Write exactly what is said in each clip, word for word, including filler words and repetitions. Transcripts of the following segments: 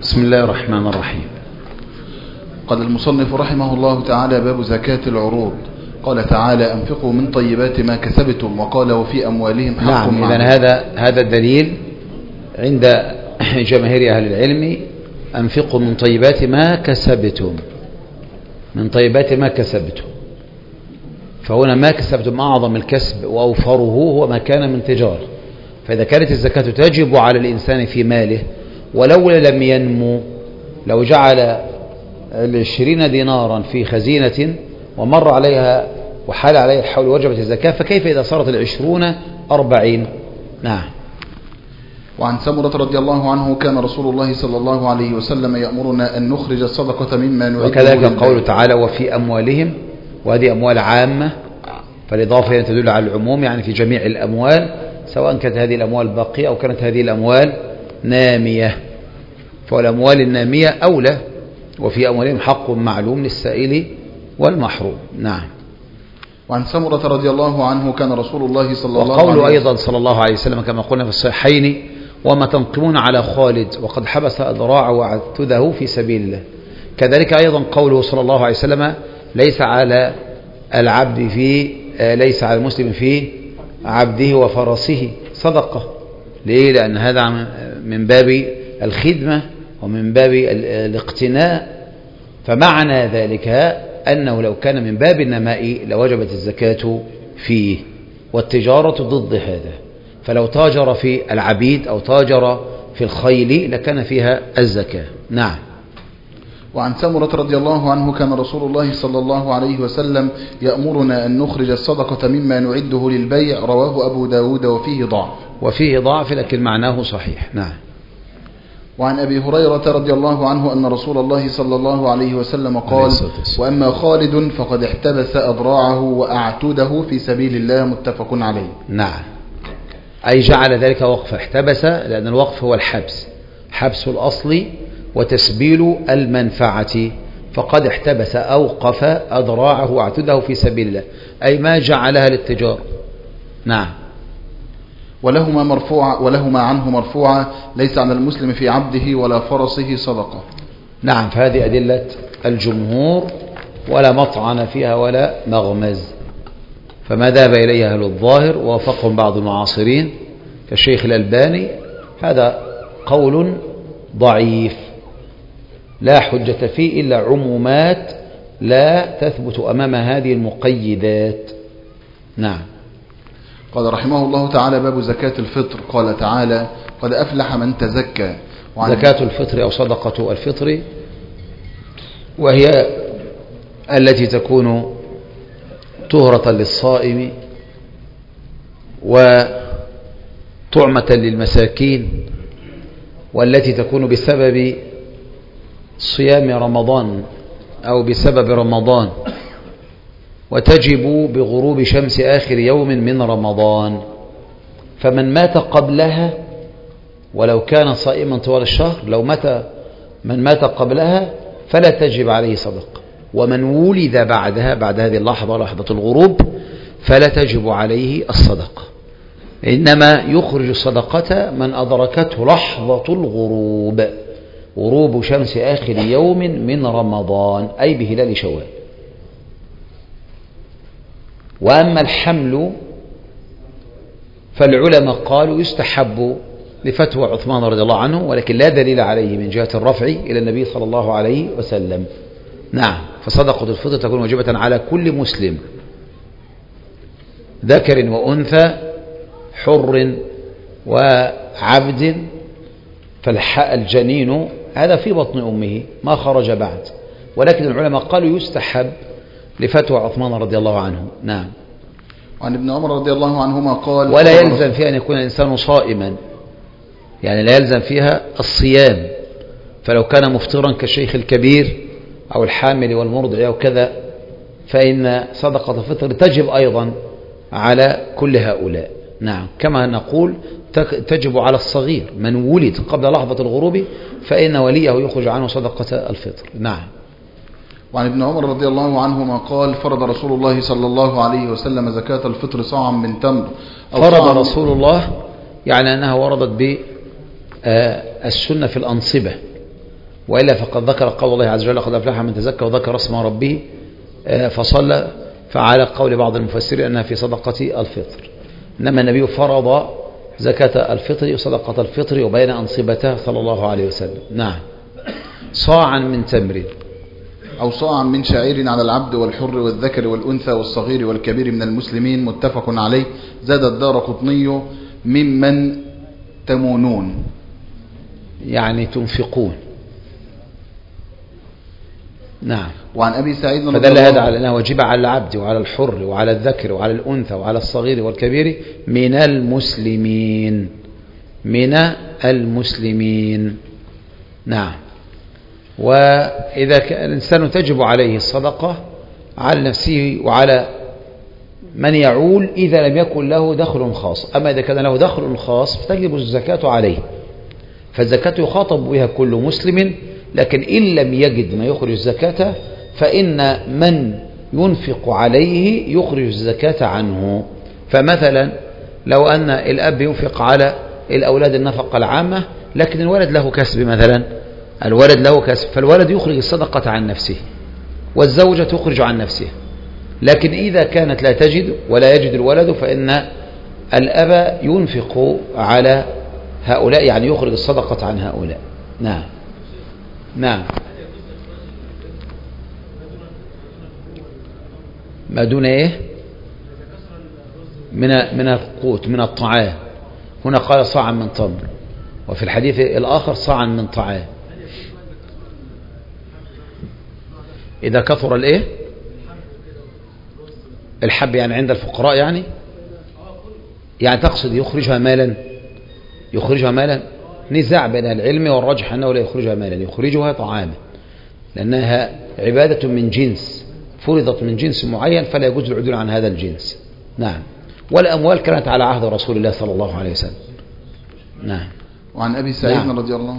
بسم الله الرحمن الرحيم. قال المصنف رحمه الله تعالى: باب زكاة العروض. قال تعالى: أنفقوا من طيبات ما كسبتم، وقال: وفي أموالهم حق نعم. معلوم. إذن هذا هذا الدليل عند جماهير أهل العلم: أنفقوا من طيبات ما كسبتم، من طيبات ما كسبتم. فهنا ما كسبتم أعظم الكسب وأوفره هو ما كان من تجارة. فإذا كانت الزكاة تجب على الإنسان في ماله ولولا لم ينمو، لو جعل العشرين دينارا في خزينة ومر عليها وحال عليها الحول وجبت الزكاة، فكيف إذا صارت العشرون أربعين؟ نعم. وعن سمرة رضي الله عنه: كان رسول الله صلى الله عليه وسلم يأمرنا أن نخرج الصدقة مما نعده. وكذلك قوله تعالى: وفي أموالهم، وهذه أموال عامة، فالإضافة تدل على العموم، يعني في جميع الأموال، سواء كانت هذه الأموال باقية أو كانت هذه الأموال نامية. فالأموال النامية أولى. وفي أموالهم حق معلوم للسائل والمحروم. نعم. وعن سمرة رضي الله عنه: كان رسول الله صلى الله عليه وسلم، وقوله أيضا صلى الله عليه وسلم كما قلنا في الصحيحين: وما تنقمون على خالد وقد حبس أذراعه وعتده في سبيل الله. كذلك أيضا قوله صلى الله عليه وسلم: ليس على العبد في ليس على المسلم في عبده وفرسه صدقة. ليه؟ لأن هذا من باب الخدمة ومن باب الاقتناء. فمعنى ذلك أنه لو كان من باب النماء لوجبت الزكاة فيه، والتجارة ضد هذا. فلو تاجر في العبيد أو تاجر في الخيل لكان فيها الزكاة. نعم. وعن سمرة رضي الله عنه: كان رسول الله صلى الله عليه وسلم يأمرنا أن نخرج الصدقة مما نعده للبيع. رواه أبو داود وفيه ضعف. وفيه ضعف لكن معناه صحيح. نعم. وعن أبي هريرة رضي الله عنه أن رسول الله صلى الله عليه وسلم قال: وأما خالد فقد احتبس أذراعه وأعتده في سبيل الله. متفق عليه. نعم. أي جعل ذلك وقف، احتبس، لأن الوقف هو الحبس، حبس الأصل وتسبيل المنفعة. فقد احتبس أوقف أذراعه وأعتده في سبيل الله، أي ما جعلها للتجارة. نعم. ولهما مرفوعة ولهما عنه مرفوعة: ليس على المسلم في عبده ولا فرسه صدقة. نعم. فهذه أدلة الجمهور ولا مطعن فيها ولا مغمز. فما ذهب إليه أهل الظاهر ووافقهم بعض المعاصرين كالشيخ الألباني هذا قول ضعيف لا حجة فيه إلا عمومات لا تثبت أمام هذه المقيدات. نعم. قال رحمه الله تعالى: باب زكاة الفطر. قال تعالى: قد أفلح من تزكى. زكاة الفطر أو صدقة الفطر، وهي التي تكون طهرة للصائم وطعمة للمساكين، والتي تكون بسبب صيام رمضان أو بسبب رمضان، وتجب بغروب شمس آخر يوم من رمضان. فمن مات قبلها ولو كان صائما طوال الشهر، لو مات من مات قبلها فلا تجب عليه صدقة. ومن ولد بعدها، بعد هذه اللحظة لحظة الغروب، فلا تجب عليه الصدقة. إنما يخرج الصدقة من أدركته لحظة الغروب، غروب شمس آخر يوم من رمضان، أي بهلال شوال. وأما الحمل فالعلماء قالوا يستحب لفتوى عثمان رضي الله عنه، ولكن لا دليل عليه من جهة الرفع إلى النبي صلى الله عليه وسلم. نعم. فصدقة الفطر تكون واجبة على كل مسلم ذكر وأنثى، حر وعبد. فالجنين هذا في بطن أمه ما خرج بعد، ولكن العلماء قالوا يستحب لفتوى عثمان رضي الله عنه. نعم. وعن ابن عمر رضي الله عنهما قال: ولا يلزم فيها أن يكون الإنسان صائما، يعني لا يلزم فيها الصيام. فلو كان مفطرا كالشيخ الكبير أو الحامل والمرضع أو كذا، فإن صدقة الفطر تجب أيضا على كل هؤلاء. نعم. كما نقول تجب على الصغير من ولد قبل لحظة الغروب، فإن وليه يخرج عنه صدقة الفطر. نعم. وعن ابن عمر رضي الله عنهما قال: فرض رسول الله صلى الله عليه وسلم زكاة الفطر صاعا من تمر. فرض رسول الله يعني أنها وردت بالسنة في الأنصبة، وإلا فقد ذكر قول الله عز وجل قد أفلح من تزكى وذكر اسم ربه فصلى، فعلى قول بعض المفسرين أنها في صدقة الفطر. إنما النبي فرض زكاة الفطر وصدقة الفطر وبين أنصبته صلى الله عليه وسلم. نعم. صاعا من تمر أو صاعا من شعير على العبد والحر والذكر والأنثى والصغير والكبير من المسلمين، متفق عليه. زاد الدارقطني ممن تمونون، يعني تنفقون. نعم. وعن أبي سعيد رضي فدل الله هذا على أنه واجب على العبد وعلى الحر وعلى الذكر وعلى الأنثى وعلى الصغير والكبير من المسلمين، من المسلمين. نعم. وإذا كان الإنسان تجب عليه الصدقة على نفسه وعلى من يعول إذا لم يكن له دخل خاص. أما إذا كان له دخل خاص فتجب الزكاة عليه، فالزكاة يخاطب بها كل مسلم، لكن إن لم يجد ما يخرج الزكاة فإن من ينفق عليه يخرج الزكاة عنه. فمثلا لو أن الأب ينفق على الأولاد النفقة العامة، لكن الولد له كسب، مثلا الولد له كسب، فالولد يخرج الصدقة عن نفسه والزوجة تخرج عن نفسها. لكن إذا كانت لا تجد ولا يجد الولد فإن الأب ينفق على هؤلاء، يعني يخرج الصدقة عن هؤلاء. نعم. نعم. ما دون ايه؟ من من القوت، من الطعام. هنا قال صاعا من تمر، وفي الحديث الآخر صاعا من طعام. إذا كثر الايه؟ الحب يعني عند الفقراء، يعني يعني تقصد يخرجها مالا، يخرجها مالا. نزاع بين العلم والرجح أنه لا يخرجها مالا، يخرجها طعاما، لأنها عبادة من جنس فرضت من جنس معين، فلا يجوز العدول عن هذا الجنس. نعم. والأموال كانت على عهد رسول الله صلى الله عليه وسلم. نعم. وعن أبي سعيد نعم. رضي الله عنه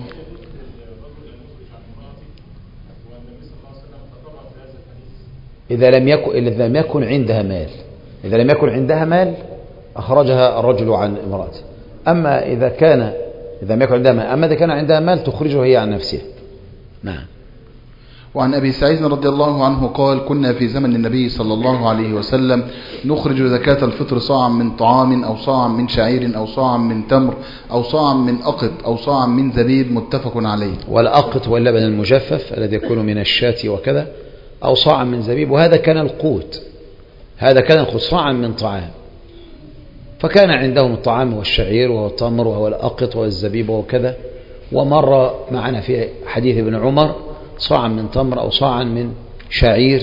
إذا لم يكن إذا لم يكن عندها مال، إذا لم يكن عندها مال أخرجها الرجل عن امرأته. أما إذا كان إذا لم يكن عندها مال، أما إذا كان عندها مال تخرجه هي عن نفسها. نعم. وعن أبي سعيد رضي الله عنه قال: كنا في زمن النبي صلى الله عليه وسلم نخرج زكاة الفطر صاعا من طعام أو صاعا من شعير أو صاعا من تمر أو صاعا من أقط أو صاعا من زبيب، متفق عليه. والأقط هو اللبن المجفف الذي يكون من الشاة وكذا، أو صاعا من زبيب، وهذا كان القوت، هذا كان القوت صاعا من طعام. فكان عندهم الطعام والشعير وهو التمر وهو الأقط والزبيب وكذا. ومر معنا في حديث ابن عمر صاعا من تمر أو صاعا من شعير.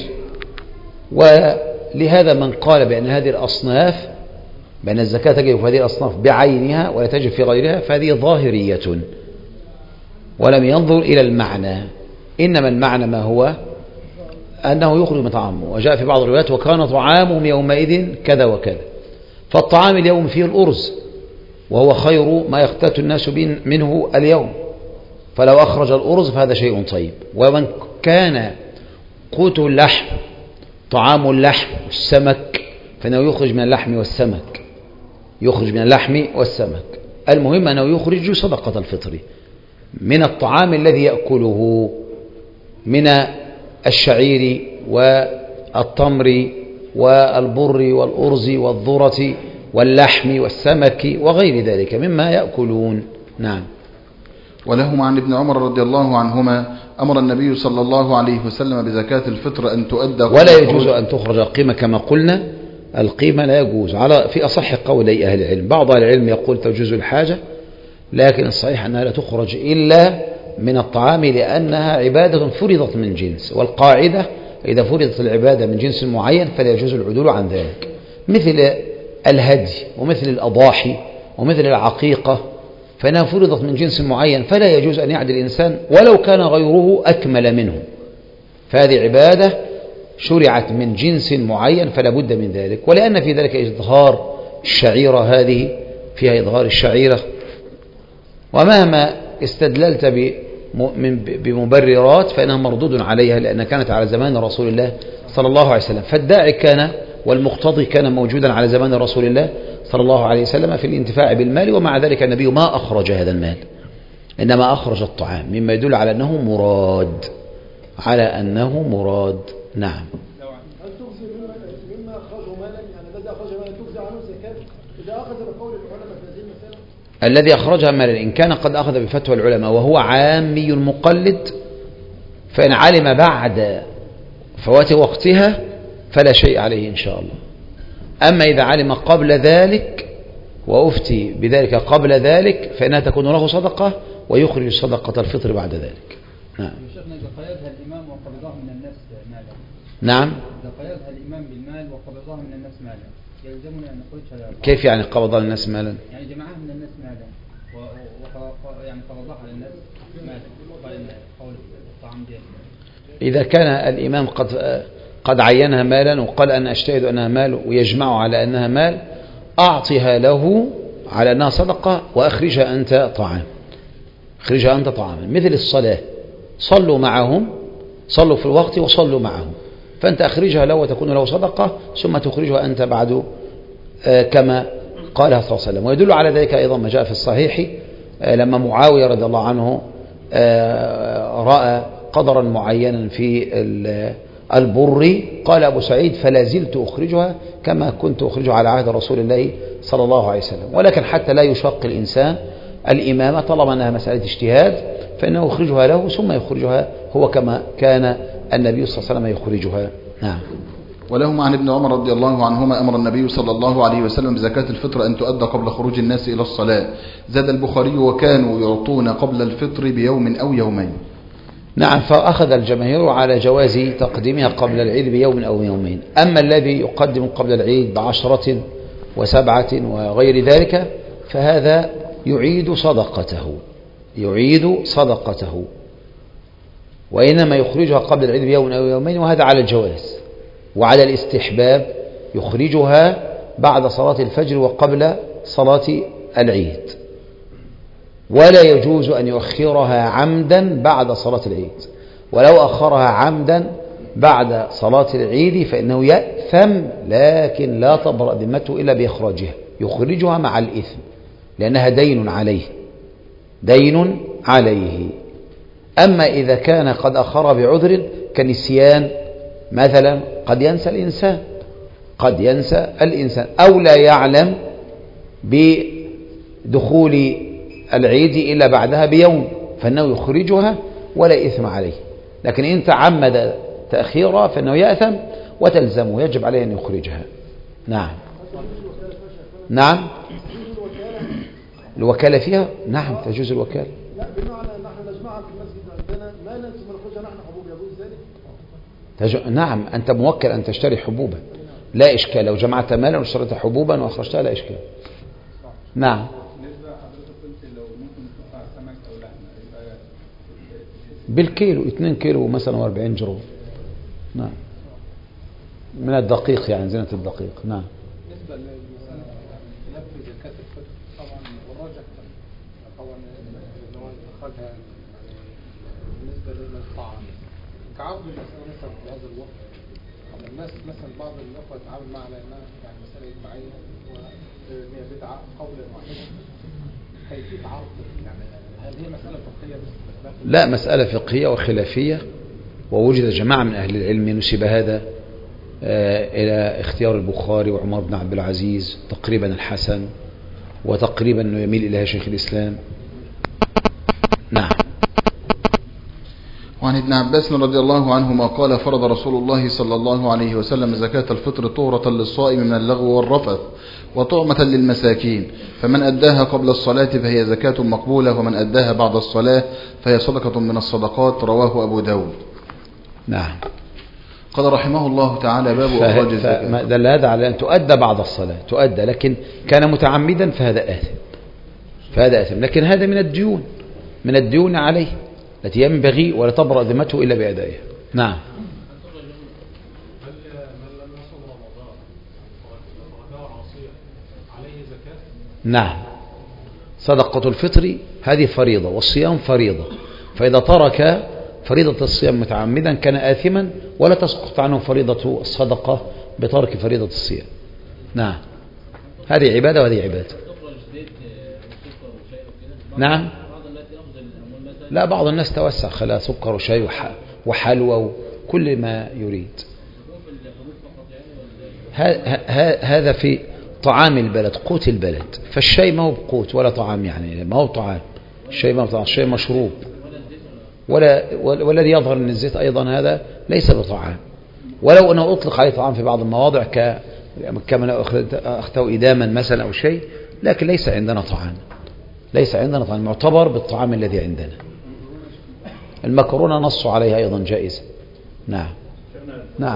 ولهذا من قال بأن هذه الأصناف، بأن الزكاة تجب في هذه الأصناف بعينها ولا تجب في غيرها، فهذه ظاهرية ولم ينظر إلى المعنى، إنما المعنى ما هو أنه يخرج من طعامه. وجاء في بعض الروايات: وكان طعامهم يومئذ كذا وكذا. فالطعام اليوم فيه الأرز، وهو خير ما يقتات الناس منه اليوم، فلو أخرج الأرز فهذا شيء طيب. ومن كان قوت اللحم طعام اللحم والسمك فإنه يخرج من اللحم والسمك، يخرج من اللحم والسمك. المهم أنه يخرج صدقة الفطر من الطعام الذي يأكله من الشعير والتمر والبر والأرز والذرة واللحم والسمك وغير ذلك مما يأكلون. نعم. ولهما عن ابن عمر رضي الله عنهما: أمر النبي صلى الله عليه وسلم بزكاة الفطر أن تؤدى، ولا يجوز أن تخرج القيمة كما قلنا. القيمة لا يجوز على في أصح قولي أهل العلم. بعض أهل العلم يقول تجوز الحاجة، لكن الصحيح أنها لا تخرج إلا من الطعام، لأنها عبادة فرضت من جنس، والقاعدة إذا فرضت العبادة من جنس معين فلا يجوز العدول عن ذلك، مثل الهدي ومثل الأضاحي ومثل العقيقة، فإنها فرضت من جنس معين فلا يجوز أن يعدل الإنسان ولو كان غيره أكمل منه. فهذه عبادة شرعت من جنس معين فلا بد من ذلك. ولأن في ذلك إظهار الشعيرة، هذه فيها إظهار الشعيرة. ومهما استدللت بمبررات فإنها مردود عليها، لأنها كانت على زمان رسول الله صلى الله عليه وسلم. فالداعي كان والمقتضي كان موجودا على زمان رسول الله صلى الله عليه وسلم في الانتفاع بالمال، ومع ذلك النبي ما أخرج هذا المال. إنما أخرج الطعام، مما يدل على أنه مراد، على أنه مراد. نعم. هل تجزي مما أخرجه مالا؟ يعني الذي أخرج مالا تجزي عنه الزكاة إذا أخذ بقول العلماء في هذه المسألة؟ الذي أخرجها مالا إن كان قد أخذ بفتوى العلماء وهو عامي مقلد، فإن علم بعد فوات وقتها فلا شيء عليه إن شاء الله. أما إذا علم قبل ذلك وأفتي بذلك قبل ذلك فإنها تكون له صدقة ويخرج صدقة الفطر بعد ذلك. نعم. شيخنا إذا قيدها الإمام وقبضها من الناس مالا. نعم. إذا قيدها الإمام بالمال وقبضها من الناس مالا يلزمنا أن نخرجها. كيف يعني قبضها من الناس مالا؟ يعني جمعها من الناس مالا و يعني قبضها على الناس مالا قال قول الطعام دي. إذا كان الإمام قد قد عينها مالا وقال أنا أجتهد أنها مال ويجمع على أنها مال، أعطيها له على أنها صدقة وأخرجها أنت طعام، أخرجها أنت طعاما، مثل الصلاة، صلوا معهم، صلوا في الوقت وصلوا معهم، فأنت أخرجها له وتكون له صدقة ثم تخرجها أنت بعد كما قالها صلى الله عليه وسلم. ويدل على ذلك أيضا ما جاء في الصحيح لما معاوية رضي الله عنه رأى قدرا معينا في البر، قال أبو سعيد فلا زلت أخرجها كما كنت أخرجها على عهد رسول الله صلى الله عليه وسلم. ولكن حتى لا يشق الإنسان الإمامة طالما أنها مسألة اجتهاد فإنه يخرجها له ثم يخرجها هو كما كان النبي صلى الله عليه وسلم يخرجها. نعم. ولهم عن ابن عمر رضي الله عنهما أمر النبي صلى الله عليه وسلم بزكاة الفطر أن تؤدى قبل خروج الناس إلى الصلاة. زاد البخاري وكانوا يعطون قبل الفطر بيوم أو يومين. نعم. فأخذ الجماهير على جواز تقديمها قبل العيد بيوم أو يومين. أما الذي يقدم قبل العيد بعشرة وسبعة وغير ذلك فهذا يعيد صدقته، يعيد صدقته، وإنما يخرجها قبل العيد بيوم أو يومين، وهذا على الجواز. وعلى الاستحباب يخرجها بعد صلاة الفجر وقبل صلاة العيد، ولا يجوز أن يؤخرها عمدا بعد صلاة العيد. ولو أخرها عمدا بعد صلاة العيد فإنه يأثم، لكن لا تبرأ ذمته إلا بإخراجها، يخرجها مع الإثم لأنها دين عليه، دين عليه. أما إذا كان قد أخرها بعذر كنسيان مثلا، قد ينسى الإنسان، قد ينسى الإنسان أو لا يعلم بدخول العيد إلا بعدها بيوم، فإنه يخرجها ولا إثم عليه. لكن إن تعمد تأخيرها فإنه يأثم وتلزمه، يجب عليه أن يخرجها. نعم. نعم. الوكالة فيها؟ نعم تجوز الوكالة. لا بمعنى أن نحن نجمعها في المسجد عندنا مالا ثم نخرجها نحن حبوب، يجوز ذلك؟ تج... نعم أنت موكل أن تشتري حبوبا لا إشكال، لو جمعت مالا واشتريت حبوبا وأخرجتها لا إشكال. نعم. بالكيلو اثنين كيلو مثلا واربعين جرام. نعم. من الدقيق يعني زينة الدقيق. نعم. بالنسبة للمسألة خلاف في زكاة الفطر طبعا والراجح طبعا اللي هو أخرجها يعني بالنسبة للطعام كعرض المسألة مثلا في هذا الوقت الناس مثلا بعض الأخوة يتعامل معها لأنها يعني مسألة إجماعية وهي بدعة قولا واحدا، كيفية عرض يعني هل هي مسألة فقهية بس؟ لا، مسألة فقهية وخلافية، ووجد جماعة من أهل العلم نسب هذا إلى اختيار البخاري وعمر بن عبد العزيز، تقريبا الحسن، وتقريبا أنه يميل إليها شيخ الإسلام. نعم. وعن ابن عباس رضي الله عنهما قال فرض رسول الله صلى الله عليه وسلم زكاة الفطر طهرة للصائم من اللغو والرفث وطعمة للمساكين، فمن أداها قبل الصلاة فهي زكاة مقبولة، ومن أداها بعد الصلاة فهي صدقة من الصدقات. رواه أبو داود. نعم. قال رحمه الله تعالى باب إخراج الزكاة. دل هذا على أن تؤدى بعد الصلاة، تؤدى، لكن كان متعمدا فهذا آثم، فهذا آثم، لكن هذا من الديون، من الديون عليه التي ينبغي ولا تبرأ ذمته إلا بأدائها. نعم. نعم. صدقة الفطر هذه فريضة والصيام فريضة، فإذا ترك فريضة الصيام متعمدا كان آثما ولا تسقط عنه فريضة الصدقة بترك فريضة الصيام. نعم. هذه عبادة وهذه عبادة. نعم. لا، بعض الناس توسع، خلا سكر وشاي وحلوى وكل ما يريد. هذا في طعام البلد، قوت البلد. فالشاي ما هو بقوت ولا طعام، يعني ما هو طعام. الشاي ما هو طعام، الشاي مشروب. ولا والذي يظهر ان الزيت ايضا هذا ليس بطعام، ولو انه اطلق عليه طعام في بعض المواضع ك كما لو اخذته اداما مثلا او شيء، لكن ليس عندنا طعام، ليس عندنا طعام معتبر بالطعام الذي عندنا. المكرونه نص عليها ايضا جائزه. نعم نعم.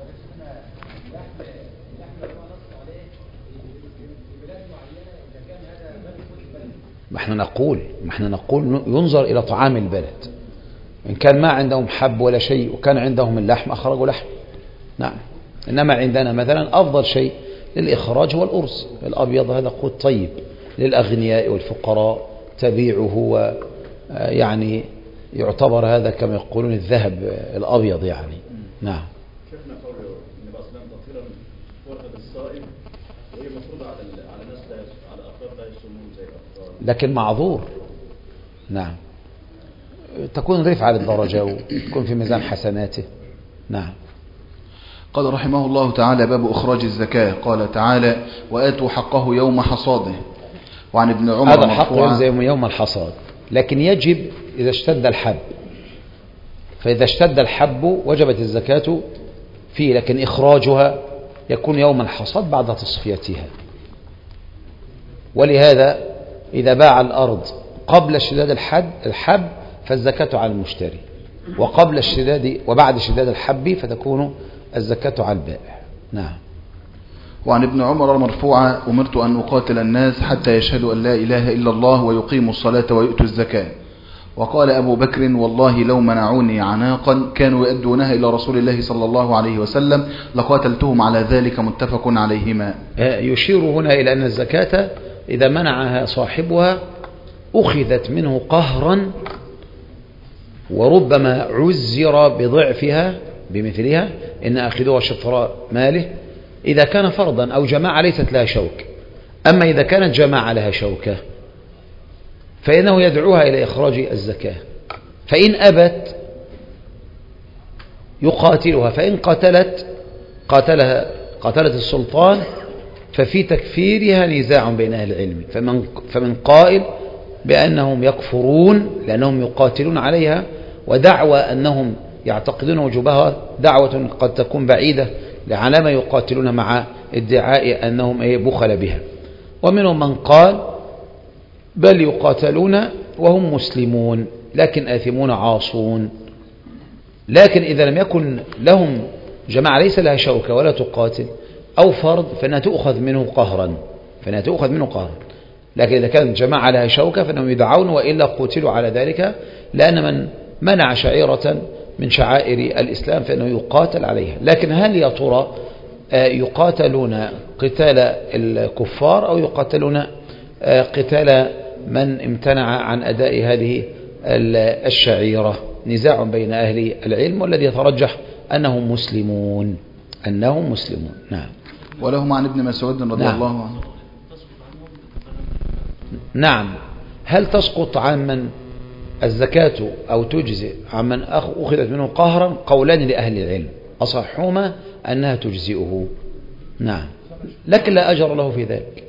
ما احنا نقول ما احنا نقول ينظر الى طعام البلد. ان كان ما عندهم حب ولا شيء وكان عندهم اللحم اخرجوا لحم. نعم. انما عندنا مثلا افضل شيء للاخراج هو الارز الابيض، هذا قوت طيب للاغنياء والفقراء، تبيعه ويعني يعتبر هذا كما يقولون الذهب الابيض يعني. نعم. شفنا قول النبي صلى الله عليه وسلم تطهيرا ورد الصائم، وهي مفروضه على على ناس على افراد لا يصومون زي الافراد، لكن معذور. نعم. تكون رفعة للدرجة وتكون في ميزان حسناته. نعم. قال رحمه الله تعالى: باب إخراج الزكاة. قال تعالى: وآتوا حقه يوم حصاده. وعن ابن عمر هذا الحق زي يوم الحصاد، لكن يجب إذا اشتد الحب، فإذا اشتد الحب وجبت الزكاة فيه، لكن إخراجها يكون يوم الحصاد بعد تصفيتها. ولهذا إذا باع الأرض قبل اشتداد الحد الحب فالزكاة على المشتري، وقبل الشداد وبعد اشتداد الحب فتكون الزكاة على البائع. نعم. وعن ابن عمر مرفوعا: أمرت أن أقاتل الناس حتى يشهدوا أن لا إله إلا الله ويقيموا الصلاة ويؤتوا الزكاة. وقال أبو بكر: والله لو منعوني عناقا كانوا يؤدونها إلى رسول الله صلى الله عليه وسلم لقاتلتهم على ذلك. متفق عليهما. يشير هنا إلى أن الزكاة إذا منعها صاحبها أخذت منه قهرا، وربما عزر بضعفها بمثلها، إن أخذوها شطر ماله إذا كان فرضا أو جماعة ليست لها شوك. أما إذا كانت جماعة لها شوكة فإنه يدعوها إلى إخراج الزكاة، فإن أبت يقاتلها، فإن قتلت قاتلها قاتلت السلطان ففي تكفيرها نزاع بين أهل العلم، فمن, فمن قائل بأنهم يكفرون لأنهم يقاتلون عليها، ودعوى أنهم يعتقدون وجوبها دعوة قد تكون بعيدة على ما يقاتلون مع ادعاء أنهم بخل بها. ومنهم من قال بل يقاتلون وهم مسلمون لكن آثمون عاصون. لكن إذا لم يكن لهم جماعة ليس لها شوكة ولا تقاتل أو فرض فإنها تؤخذ منه قهرا فإنها تؤخذ منه قهرا لكن إذا كانت جماعة لها شوكة فإنهم يدعون، وإلا قتلوا على ذلك، لأن من منع شعيرة من شعائر الإسلام فإنه يقاتل عليها. لكن هل يا ترى يقاتلون قتال الكفار أو يقاتلون قتال من امتنع عن أداء هذه الشعيرة؟ نزاع بين أهل العلم، والذي يترجح أنهم مسلمون أنهم مسلمون. نعم. ولهم عن ابن مسعود رضي نعم. الله عنه. نعم. هل تسقط عن من الزكاة أو تجزئ عن من أخذت منه قهرا؟ قولان لأهل العلم، أصحهما أنها تجزئه. نعم. لكن لا أجر له في ذلك.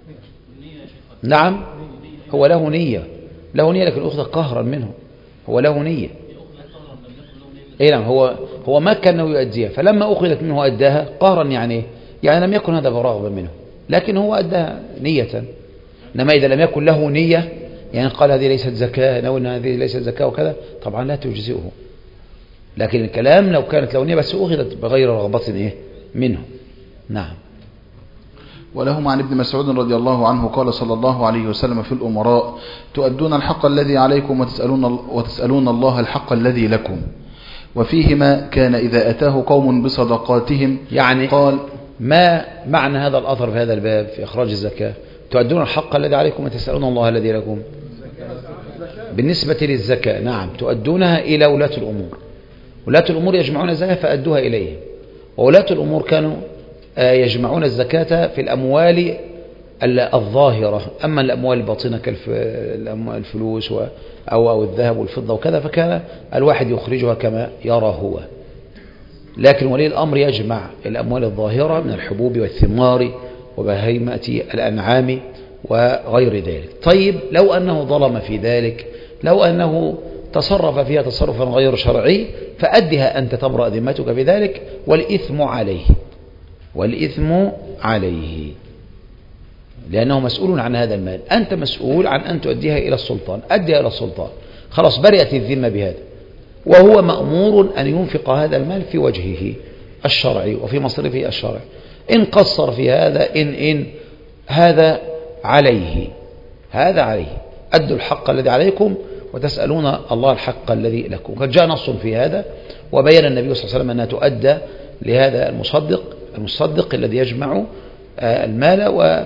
نعم. هو له نية له نية لكن أخذ قهرا منه، هو له نية. إيه نعم. هو هو ما كان يؤديها، فلما أخذت منه أداها قهرا، يعني يعني لم يكن هذا برغبة منه، لكن هو أداها نية. إنما إذا لم يكن له نية، يعني قال هذه ليست زكاة أو إن هذه ليست زكاة وكذا، طبعا لا تجزئه. لكن الكلام لو كانت له نية بس أخذت بغير رغبة إيه منه. نعم. ولهم عن ابن مسعود رضي الله عنه قال صلى الله عليه وسلم في الأمراء: تؤدون الحق الذي عليكم وتسألون, وتسألون الله الحق الذي لكم. وفيهما كان إذا أتاه قوم بصدقاتهم يعني قال. ما معنى هذا الأثر في هذا الباب في إخراج الزكاة؟ تؤدون الحق الذي عليكم وتسألون الله الذي لكم. بالنسبة للزكاة نعم تؤدونها إلى ولاة الأمور. ولاة الأمور يجمعون الزكاة فأدوها إليهم، وولاة الأمور كانوا يجمعون الزكاة في الأموال الظاهرة. أما الأموال الباطنة كالفلوس أو أو الذهب والفضة وكذا فكان الواحد يخرجها كما يرى هو، لكن ولي الأمر يجمع الأموال الظاهرة من الحبوب والثمار وبهيمة الأنعام وغير ذلك. طيب لو أنه ظلم في ذلك، لو أنه تصرف فيها تصرفا غير شرعي، فأدها أنت تبرأ ذمتك بذلك، والإثم عليه، والإثم عليه لأنه مسؤول عن هذا المال. أنت مسؤول عن أن تؤديها إلى السلطان، أديها إلى السلطان، خلاص برئت الذمة بهذا، وهو مأمور أن ينفق هذا المال في وجهه الشرعي وفي مصرفه الشرعي. إن قصر في هذا إن إن هذا عليه، هذا عليه، أدوا الحق الذي عليكم وتسألون الله الحق الذي لكم. قد جاء نص في هذا وبين النبي صلى الله عليه وسلم أنها تؤدى لهذا المصدق المصدق الذي يجمع المال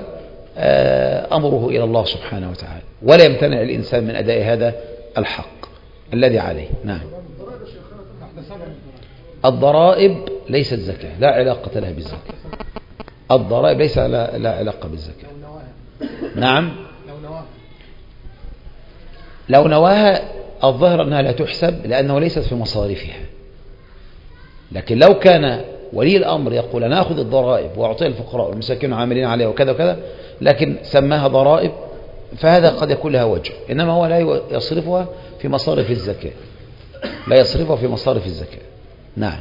وأمره إلى الله سبحانه وتعالى، ولا يمتنع الإنسان من أداء هذا الحق الذي عليه. نعم. الضرائب ليست زكاة، لا علاقة لها بالزكاة. الضرائب ليس لا, لا علاقة بالزكاة. نعم. لو نواها الظاهر أنها لا تحسب لأنه ليست في مصاريفها، لكن لو كان ولي الأمر يقول أنا أخذ الضرائب وأعطيها الفقراء والمساكين عاملين عليها وكذا وكذا، لكن سماها ضرائب، فهذا قد يكون لها وجه، إنما هو لا يصرفها في مصارف الزكاة، لا يصرفها في مصارف الزكاة. نعم.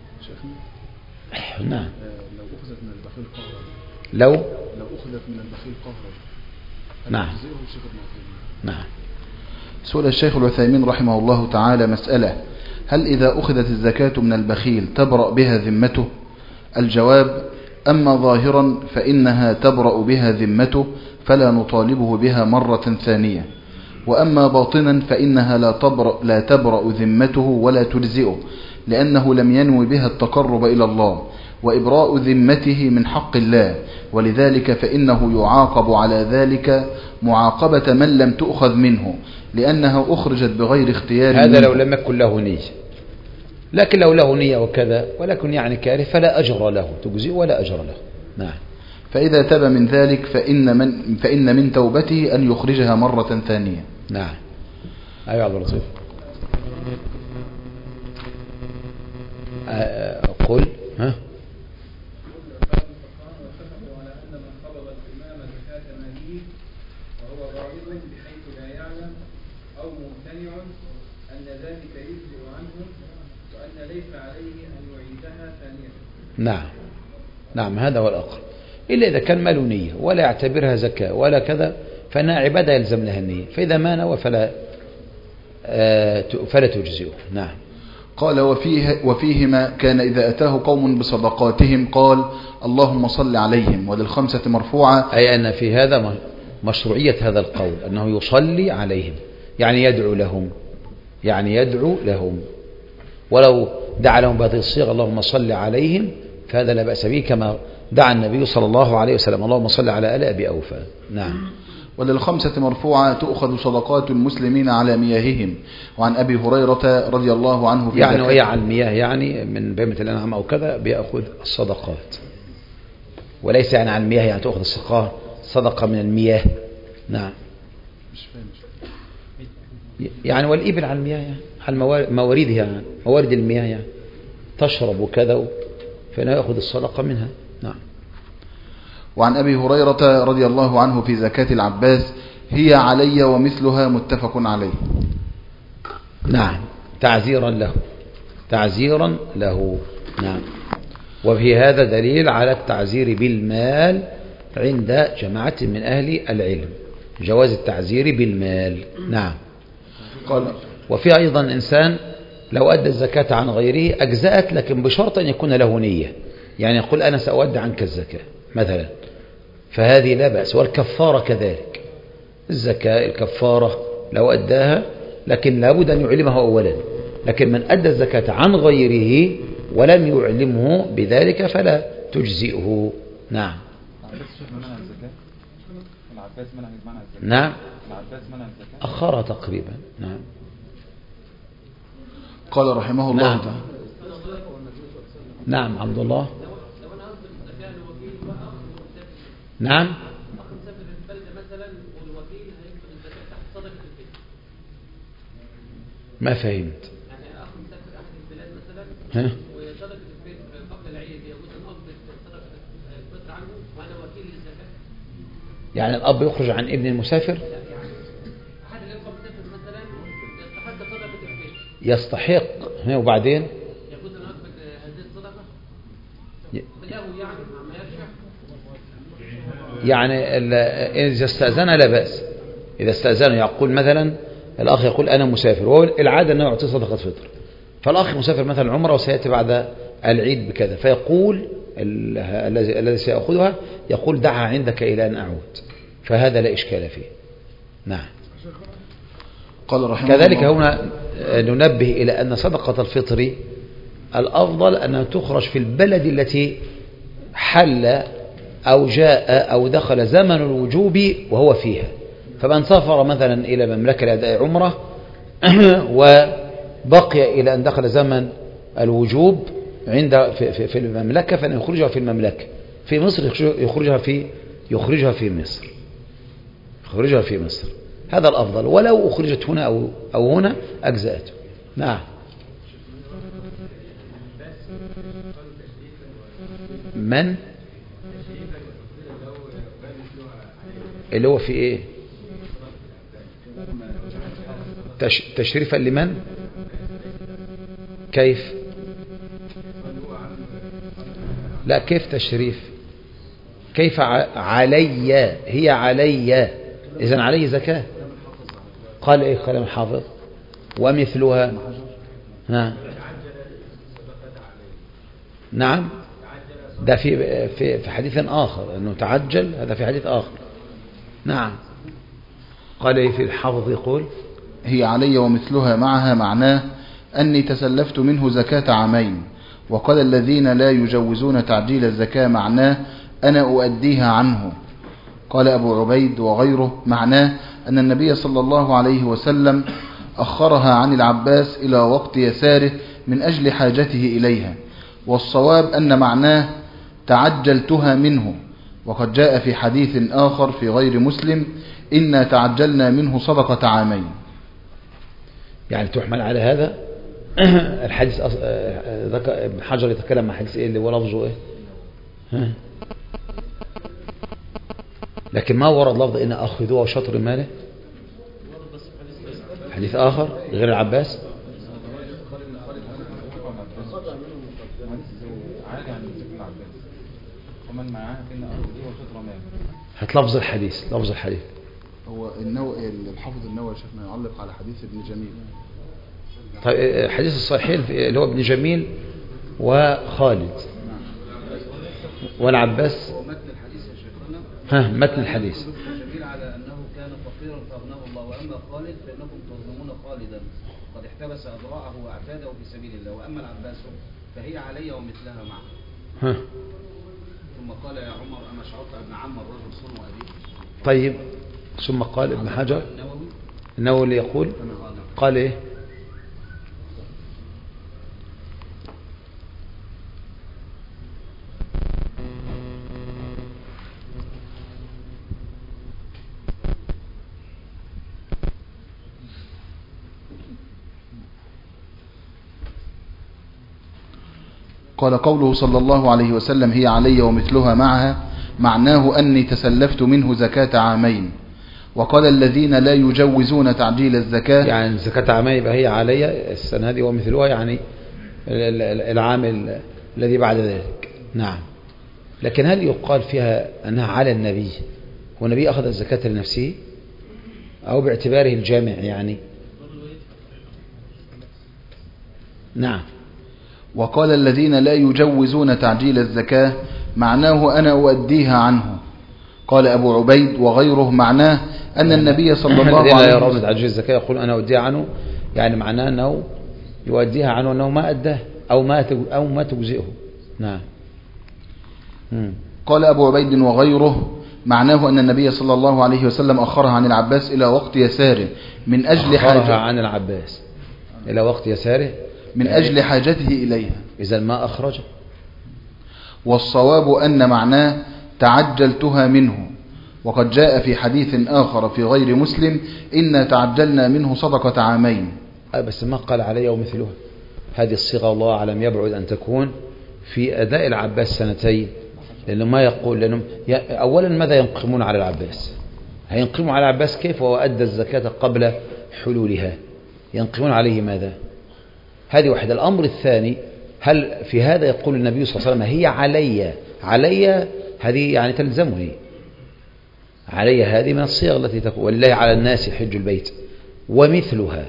نعم. لو أخذت من البخيل قهرا لو لو أخذت من البخيل قهرا نعم. نعم. سئل الشيخ العثيمين رحمه الله تعالى مسألة: هل إذا أخذت الزكاة من البخيل تبرأ بها ذمته؟ الجواب: أما ظاهرا فإنها تبرأ بها ذمته فلا نطالبه بها مرة ثانية، وأما باطنا فإنها لا تبرأ, لا تبرأ ذمته ولا تجزئه، لأنه لم ينوي بها التقرب إلى الله وإبراء ذمته من حق الله، ولذلك فإنه يعاقب على ذلك معاقبة من لم تؤخذ منه، لأنها أخرجت بغير اختيار. هذا لو لم يكن له نية، لكن لو له نية وكذا ولكن يعني كاره فلا أجر له، تجزئ ولا أجر له. نعم. فإذا تاب من ذلك فإن من, فإن من توبته أن يخرجها مرة ثانية. نعم. أيها عبد اللطيف. قل ها نعم. نعم هذا هو الأقل، إلا إذا كان ماله نية ولا يعتبرها زكاة ولا كذا فإنها عبادة يلزم لها النية، فإذا ما نوى فلا آه فلا تجزئه. نعم. قال: وفيه وفيهما كان إذا أتاه قوم بصدقاتهم قال اللهم صل عليهم. وللخمسة مرفوعة، أي أن في هذا مشروعية هذا القول أنه يصلي عليهم، يعني يدعو لهم، يعني يدعو لهم، ولو دعا لهم بهذه الصيغة اللهم صل عليهم فهذا لا بأس به، كما دعا النبي صلى الله عليه وسلم اللهم صل على آل أبي أوفى. نعم. وللخمسة مرفوعة تؤخذ صدقات المسلمين على مياههم. وعن أبي هريرة رضي الله عنه في يعني وهي عن المياه، يعني من بهيمة الأنعام أو كذا بيأخذ الصدقات، وليس يعني عن المياه يعني تأخذ الصدقة صدقة من المياه. نعم. يعني والإبل عن المياه يعني عن مواردها، يعني موارد المياه يعني تشرب وكذا، فإنه يأخذ الصدقة منها. نعم. وعن أبي هريرة رضي الله عنه في زكاة العباس: هي علي ومثلها متفق عليه. نعم. تعزيرا له، تعزيرا له. نعم. وفي هذا دليل على التعزير بالمال عند جماعة من أهل العلم، جواز التعزير بالمال. نعم. قال: وفي أيضا إنسان لو أدى الزكاة عن غيره أجزأت، لكن بشرط أن يكون له نية، يعني يقول أنا سأودع عنك الزكاة مثلا، فهذه لا بأس. والكفارة كذلك، الزكاة الكفارة لو أداها، لكن لابد أن يعلمه أولا، لكن من أدى الزكاة عن غيره ولم يعلمه بذلك فلا تجزئه. نعم. نعم. أخرها تقريبا. نعم. قال رحمه الله نعم. تعالى: نعم عبد الله. نعم. ما فهمت. يعني اخ مسافر احد البلاد مثلا ها؟ وصدقه الفطر قبل العيد يجوز ان اقبل صدقه الفطر عنه وانا وكيل للزكاه. يعني الأب يخرج عن ابن المسافر؟ لا يعني احد الاخوه مسافر مثلا يستحق صدقه الفطر. يستحق. ها، وبعدين يجوز ان اقبل هذه الصدقه ي- له يعني عما يرجع. يعني ال- إذا استأذن لا بأس. إذا استأذن يقول مثلا الأخ يقول أنا مسافر، وهو العادة أنه يعطي صدقة فطر، فالأخ مسافر مثلا عمره وسيأتي بعد العيد بكذا، فيقول ال- الذي الذي سيأخذها يقول دعها عندك إلى أن أعود، فهذا لا إشكال فيه. نعم. قال رحمه كذلك الله هنا ننبه إلى أن صدقة الفطر الأفضل أنها تخرج في البلد التي حل أو جاء أو دخل زمن الوجوب وهو فيها. فمن سافر مثلا إلى مملكة لأداء عمره وبقي إلى أن دخل زمن الوجوب عند في, في, في المملكة، فإن يخرجها في المملكة. في مصر يخرجها في يخرجها في مصر يخرجها في مصر هذا الأفضل، ولو أخرجت هنا أو أو هنا أجزأته. نعم. من اللي هو في ايه؟ تش... تشريفا لمن؟ كيف؟ لا، كيف تشريف؟ كيف ع... علي؟ هي علي، إذن عليه زكاة. قال ايه كلام الحافظ؟ ومثلها. ها. نعم، ده في في في حديث آخر أنه تعجل، هذا في حديث آخر. نعم. قال ايه في الحافظ يقول هي علي ومثلها معها معناه أني تسلفت منه زكاة عامين. وقال الذين لا يجوزون تعجيل الزكاة معناه أنا أؤديها عنه. قال أبو عبيد وغيره معناه أن النبي صلى الله عليه وسلم أخرها عن العباس إلى وقت يساره من أجل حاجته إليها. والصواب أن معناه تعجلتها منه. وقد جاء في حديث آخر في غير مسلم إنا تعجلنا منه صدقة عامين. يعني تحمل على هذا الحديث أص... ذك... ابن حجر يتكلم عن حديث ايه اللي هو لفظه ايه؟ ها؟ لكن ما ورد لفظ ان اخذوها وشطر ماله. حديث اخر غير العباس. هات لفظ الحديث، لفظ الحديث. هو النو... الحافظ النووي شفنا يعلق على حديث ابن جميل. طيب حديث الصحيحين اللي هو ابن جميل وخالد والعباس. متن الحديث يا شيخنا. ها، متن الحديث. جميل على أنه كان فقيرا فأغناه الله، وأما خالد فإنكم تظلمون خالدا قد احتبس أذرعه وأعتاده في سبيل الله، وأما العباس فهي علي ومثلها معه. ها. ثم قال يا عمر أما شعرت أن عم الرجل صنع أبيه. طيب ثم قال ابن حجر النووي النووي اللي يقول قال ايه؟ قال قوله صلى الله عليه وسلم هي علي ومثلها معها معناه أني تسلفت منه زكاة عامين. وقال الذين لا يجوزون تعجيل الزكاة يعني زكاة عامين يبقى هي علي السنة هذه ومثلها يعني العام الذي بعد ذلك. نعم. لكن هل يقال فيها أنها على النبي والنبي أخذ الزكاة لنفسه أو باعتباره الجامع يعني؟ نعم. وقال الذين لا يجوزون تعجيل الزكاة معناه أنا أؤديها عنه. قال أبو عبيد وغيره معناه أن النبي صلى الله عليه وسلم لا يرون تعجيل الزكاة يقول أنا أؤديها عنه، يعني معناه أنه يؤديها عنه أنه ما أداه أو ما أو ما تجزئه. نعم. مم. قال أبو عبيد وغيره معناه أن النبي صلى الله عليه وسلم أخرها عن العباس إلى وقت يساره من أجل حاجة عن العباس إلى وقت يساره من أجل حاجته إليها. إذا ما أخرج. والصواب أن معناه تعجلتها منه. وقد جاء في حديث آخر في غير مسلم إنا تعجلنا منه صدقة عامين. بس ما قال علي ومثلها. هذه الصيغة الله أعلم يبعد أن تكون في أداء العباس سنتين، لأنه ما يقول لأنهم أولا ماذا ينقمون على العباس؟ هينقموا على العباس كيف وهو أدى الزكاة قبل حلولها؟ ينقمون عليه ماذا؟ هذه واحدة. الأمر الثاني، هل في هذا يقول النبي صلى الله عليه وسلم هي علي علي هذه يعني تلزمني، علي هذه من الصيغ التي تكون ولله على الناس حج البيت ومثلها،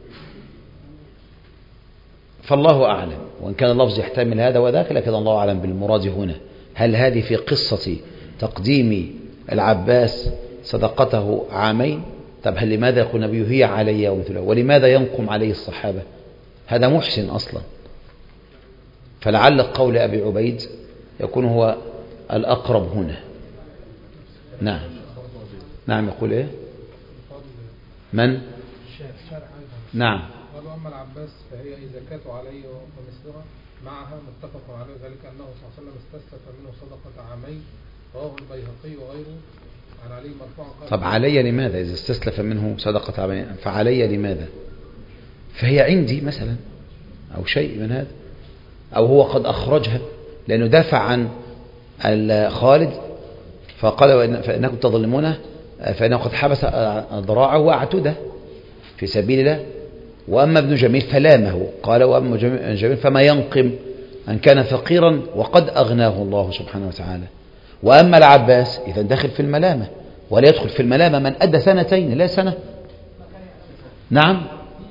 فالله أعلم. وإن كان اللفظ يحتمل هذا وذاك لكن الله أعلم بالمراد هنا. هل هذه في قصة تقديم العباس صدقته عامين؟ طب هل لماذا يقول النبي هي علي ومثلها؟ ولماذا ينقم عليه الصحابة؟ هذا محسن أصلا. فلعل قول أبي عبيد يكون هو الأقرب هنا. نعم نعم. يقول إيه؟ من؟ نعم. قالوا أما العباس فهي زكاة علي ومثلها معها متفق عليه، ذلك أنه صلى الله عليه وسلم استسلف منه صدقة عامين، رواه البيهقي وغيره عن علي مرفوعا. طب علي لماذا إذا استسلف منه صدقة عامين؟ فعلي لماذا؟ فهي عندي مثلا أو شيء من هذا، أو هو قد أخرجها لأنه دافع عن خالد فقال فإنكم تظلمونه فإنه قد حبس ذراعه وأعتده في سبيل الله. وأما ابن جميل فلامه، قال وأما ابن جميل فما ينقم أن كان فقيرا وقد أغناه الله سبحانه وتعالى. وأما العباس إذا دخل في الملامة، ولا يدخل في الملامة من أدى سنتين لا سنة. نعم.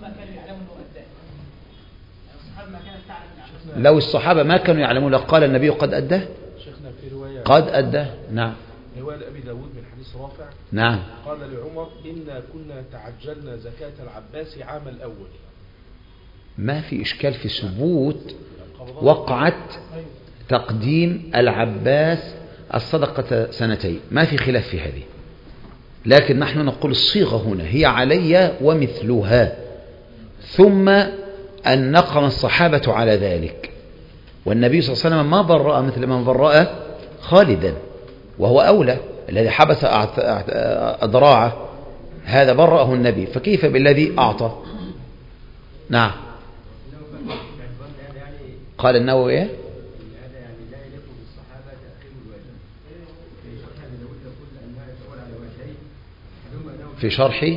لو الصحابة ما كانوا يعلمون لقال النبي قد أداه. شيخنا في رواية قد أداه. نعم. رواية أبي داود من حديث رافع. نعم. قال لعمر إنا كنا تعجلنا زكاة العباس عام الأول. ما في إشكال في ثبوت وقعت تقديم العباس الصدقة سنتين، ما في خلاف في هذه. لكن نحن نقول الصيغة هنا هي علي ومثلها، ثم أن نقم الصحابة على ذلك. والنبي صلى الله عليه وسلم ما برأ مثل من برأ خالدا، وهو أولى. الذي حبس أذراعه هذا برأه النبي، فكيف بالذي أعطى؟ نعم. قال النووي إيه؟ في شرحي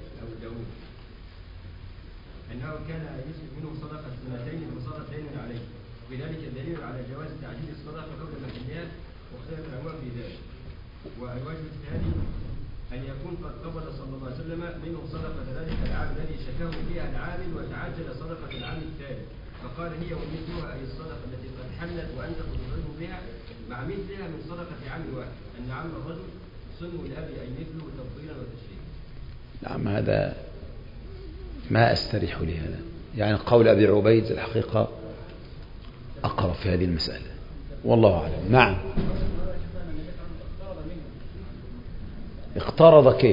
أنه كان يسلب منه صدقة سنتين وصدقتين عليه، وذلك دليل على جواز تعجيل الصدقة قبل محلها واختلاف العلماء في ذلك. والوجه الثاني أن يكون قد قبض صلى الله عليه وسلم منه صدقة ذلك العام الذي شكاه فيها العامل وتعجل صدقة العام الثاني، فقال هي ومثلها أي الصدقة التي قد حلت وأنت تطالب بها مع مثلها من صدقة عام واحد، أن عم الرجل صن الأب أي مثله تفضيلا وتشريعا. نعم. هذا ما أستريح لهذا، يعني قول أبي عبيد الحقيقة أقرب في هذه المسألة والله أعلم. نعم. اقترض كيف؟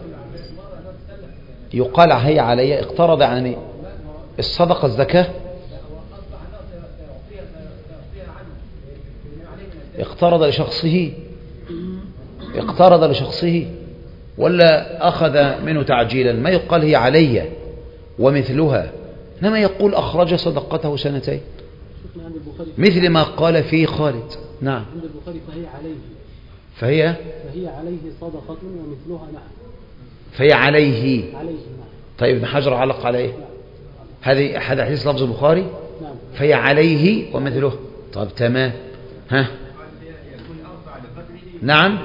يقال هي علي اقترض يعني الصدقة الزكاة، اقترض لشخصه اقترض لشخصه ولا أخذ منه تعجيلا؟ ما يقال هي علي ومثلها، إنما يقول أخرج صدقته سنتين مثل ما قال فيه خالد. نعم. عند البخاري فهي عليه فهي فهي عليه صدقة ومثلها. نعم. فهي عليه. عليه. نعم. طيب ابن حجر علق عليه هذه هذا حديث لفظ البخاري. نعم. فهي عليه ومثله. طب تمام. ها. نعم.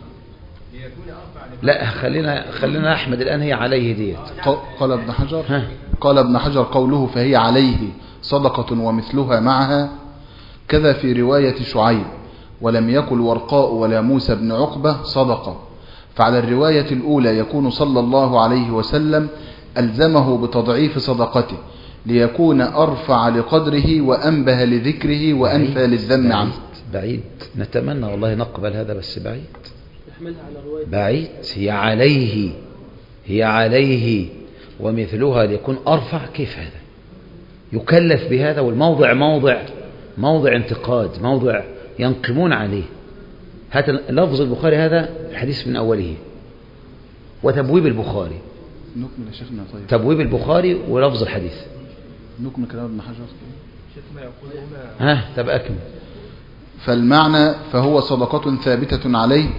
لا خلينا خلينا أحمد الآن هي عليه ديت. قال ابن حجر ها. قال ابن حجر قوله فهي عليه صدقة ومثلها معها كذا في رواية شعيب، ولم يقل ورقاء ولا موسى بن عقبة صدقة. فعلى الرواية الأولى يكون صلى الله عليه وسلم ألزمه بتضعيف صدقته ليكون أرفع لقدره وأنبه لذكره وأنفى للذم عنه. بعيد. نتمنى والله نقبل هذا بس بعيد بعيد. هي عليه هي عليه ومثلها ليكون أرفع. كيف هذا يكلف بهذا؟ والموضع موضع موضع انتقاد، موضع ينقمون عليه. هذا لفظ البخاري، هذا الحديث من أوله وتبويب البخاري نكمل يا شيخنا. طيب تبويب البخاري ولفظ الحديث. نكمل كلام ابن حجر. شيخنا يقول هنا ها طب أكمل. فالمعنى فهو صدقة ثابتة عليه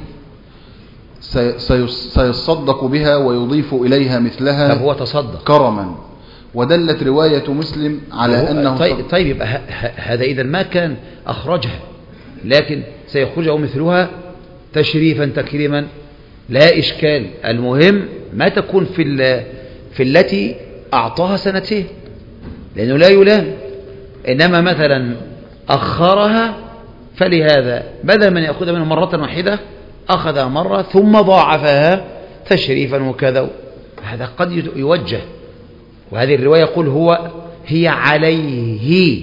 سيصدق بها ويضيف إليها مثلها. طب هو تصدق كرما. ودلت رواية مسلم على أنه طيب, طيب يبقى هذا إذا ما كان أخرجها لكن سيخرجه مثلها تشريفا تكريما لا إشكال. المهم ما تكون في في التي أعطاها سنتين لأنه لا يلام. إنما مثلا أخرها فلهذا بدل من يأخذها منه مرة واحدة أخذها مرة ثم ضاعفها تشريفا وكذا. هذا قد يوجه. وهذه الرواية يقول هو هي عليه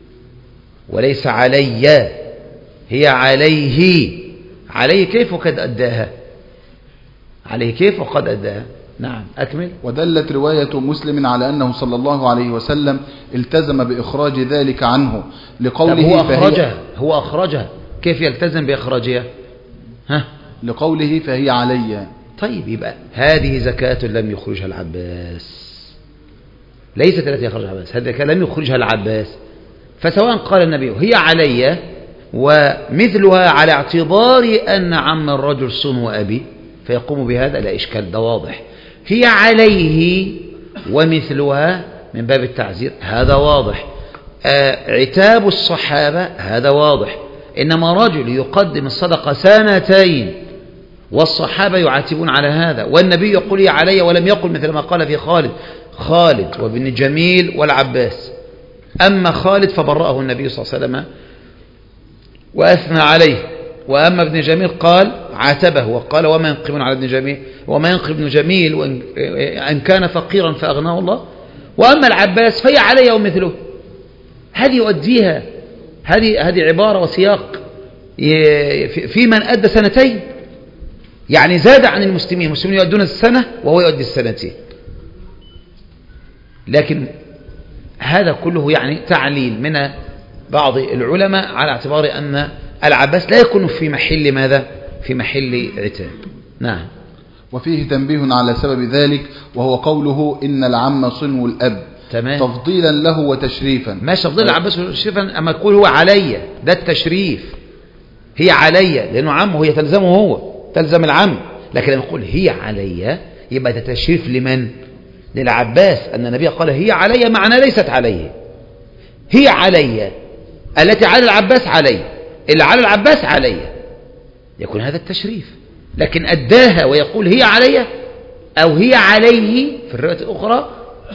وليس علي. هي عليه. عليه كيف وقد أداها. عليه كيف وقد أداها. نعم أكمل. ودلت رواية مسلم على أنه صلى الله عليه وسلم التزم بإخراج ذلك عنه لقوله هو أخرجها. هو أخرجها كيف يلتزم بإخراجها. ها لقوله فهي علي. طيب يبقى هذه زكاة لم يخرجها العباس ليست التي يخرجها العباس. هذا لم يخرجها العباس. فسواء قال النبي هي علي ومثلها على اعتبار أن عم الرجل صنو أبي فيقوم بهذا لا إشكال. ده واضح. هي عليه ومثلها من باب التعزير هذا واضح. آه عتاب الصحابة هذا واضح. إنما رجل يقدم الصدقة سنتين والصحابة يعاتبون على هذا والنبي يقول هي علي ولم يقل مثل ما قال في خالد خالد وابن جميل والعباس. أما خالد فبرأه النبي صلى الله عليه وسلم وأثنى عليه. وأما ابن جميل قال عاتبه وقال وما ينقمون على ابن جميل وما ينقم ابن جميل وإن كان فقيرا فأغناه الله. وأما العباس فهي علي ومثله. هذه يؤديها. هذه هذه عبارة وسياق في من أدى سنتين يعني زاد عن المسلمين. المسلمين يؤدون السنة وهو يؤدي السنتين. لكن هذا كله يعني تعليل من بعض العلماء على اعتبار أن العباس لا يكون في محل ماذا في محل عتاب. نعم. وفيه تنبيه على سبب ذلك وهو قوله إن العم صنو الأب تمام. تفضيلا له وتشريفا. ماشي تفضيل العباس وتشريفا. أما يقول هو علي ده التشريف. هي علي لأنه عمه هي تلزمه هو تلزم العم. لكن لما يقول هي علي يبقى ده تشريف لمن للعباس أن النبي قال هي علي معنى ليست عليه. هي علي التي على العباس علي اللي على العباس علي يكون هذا التشريف. لكن أداها ويقول هي علي أو هي عليه في الرواية الأخرى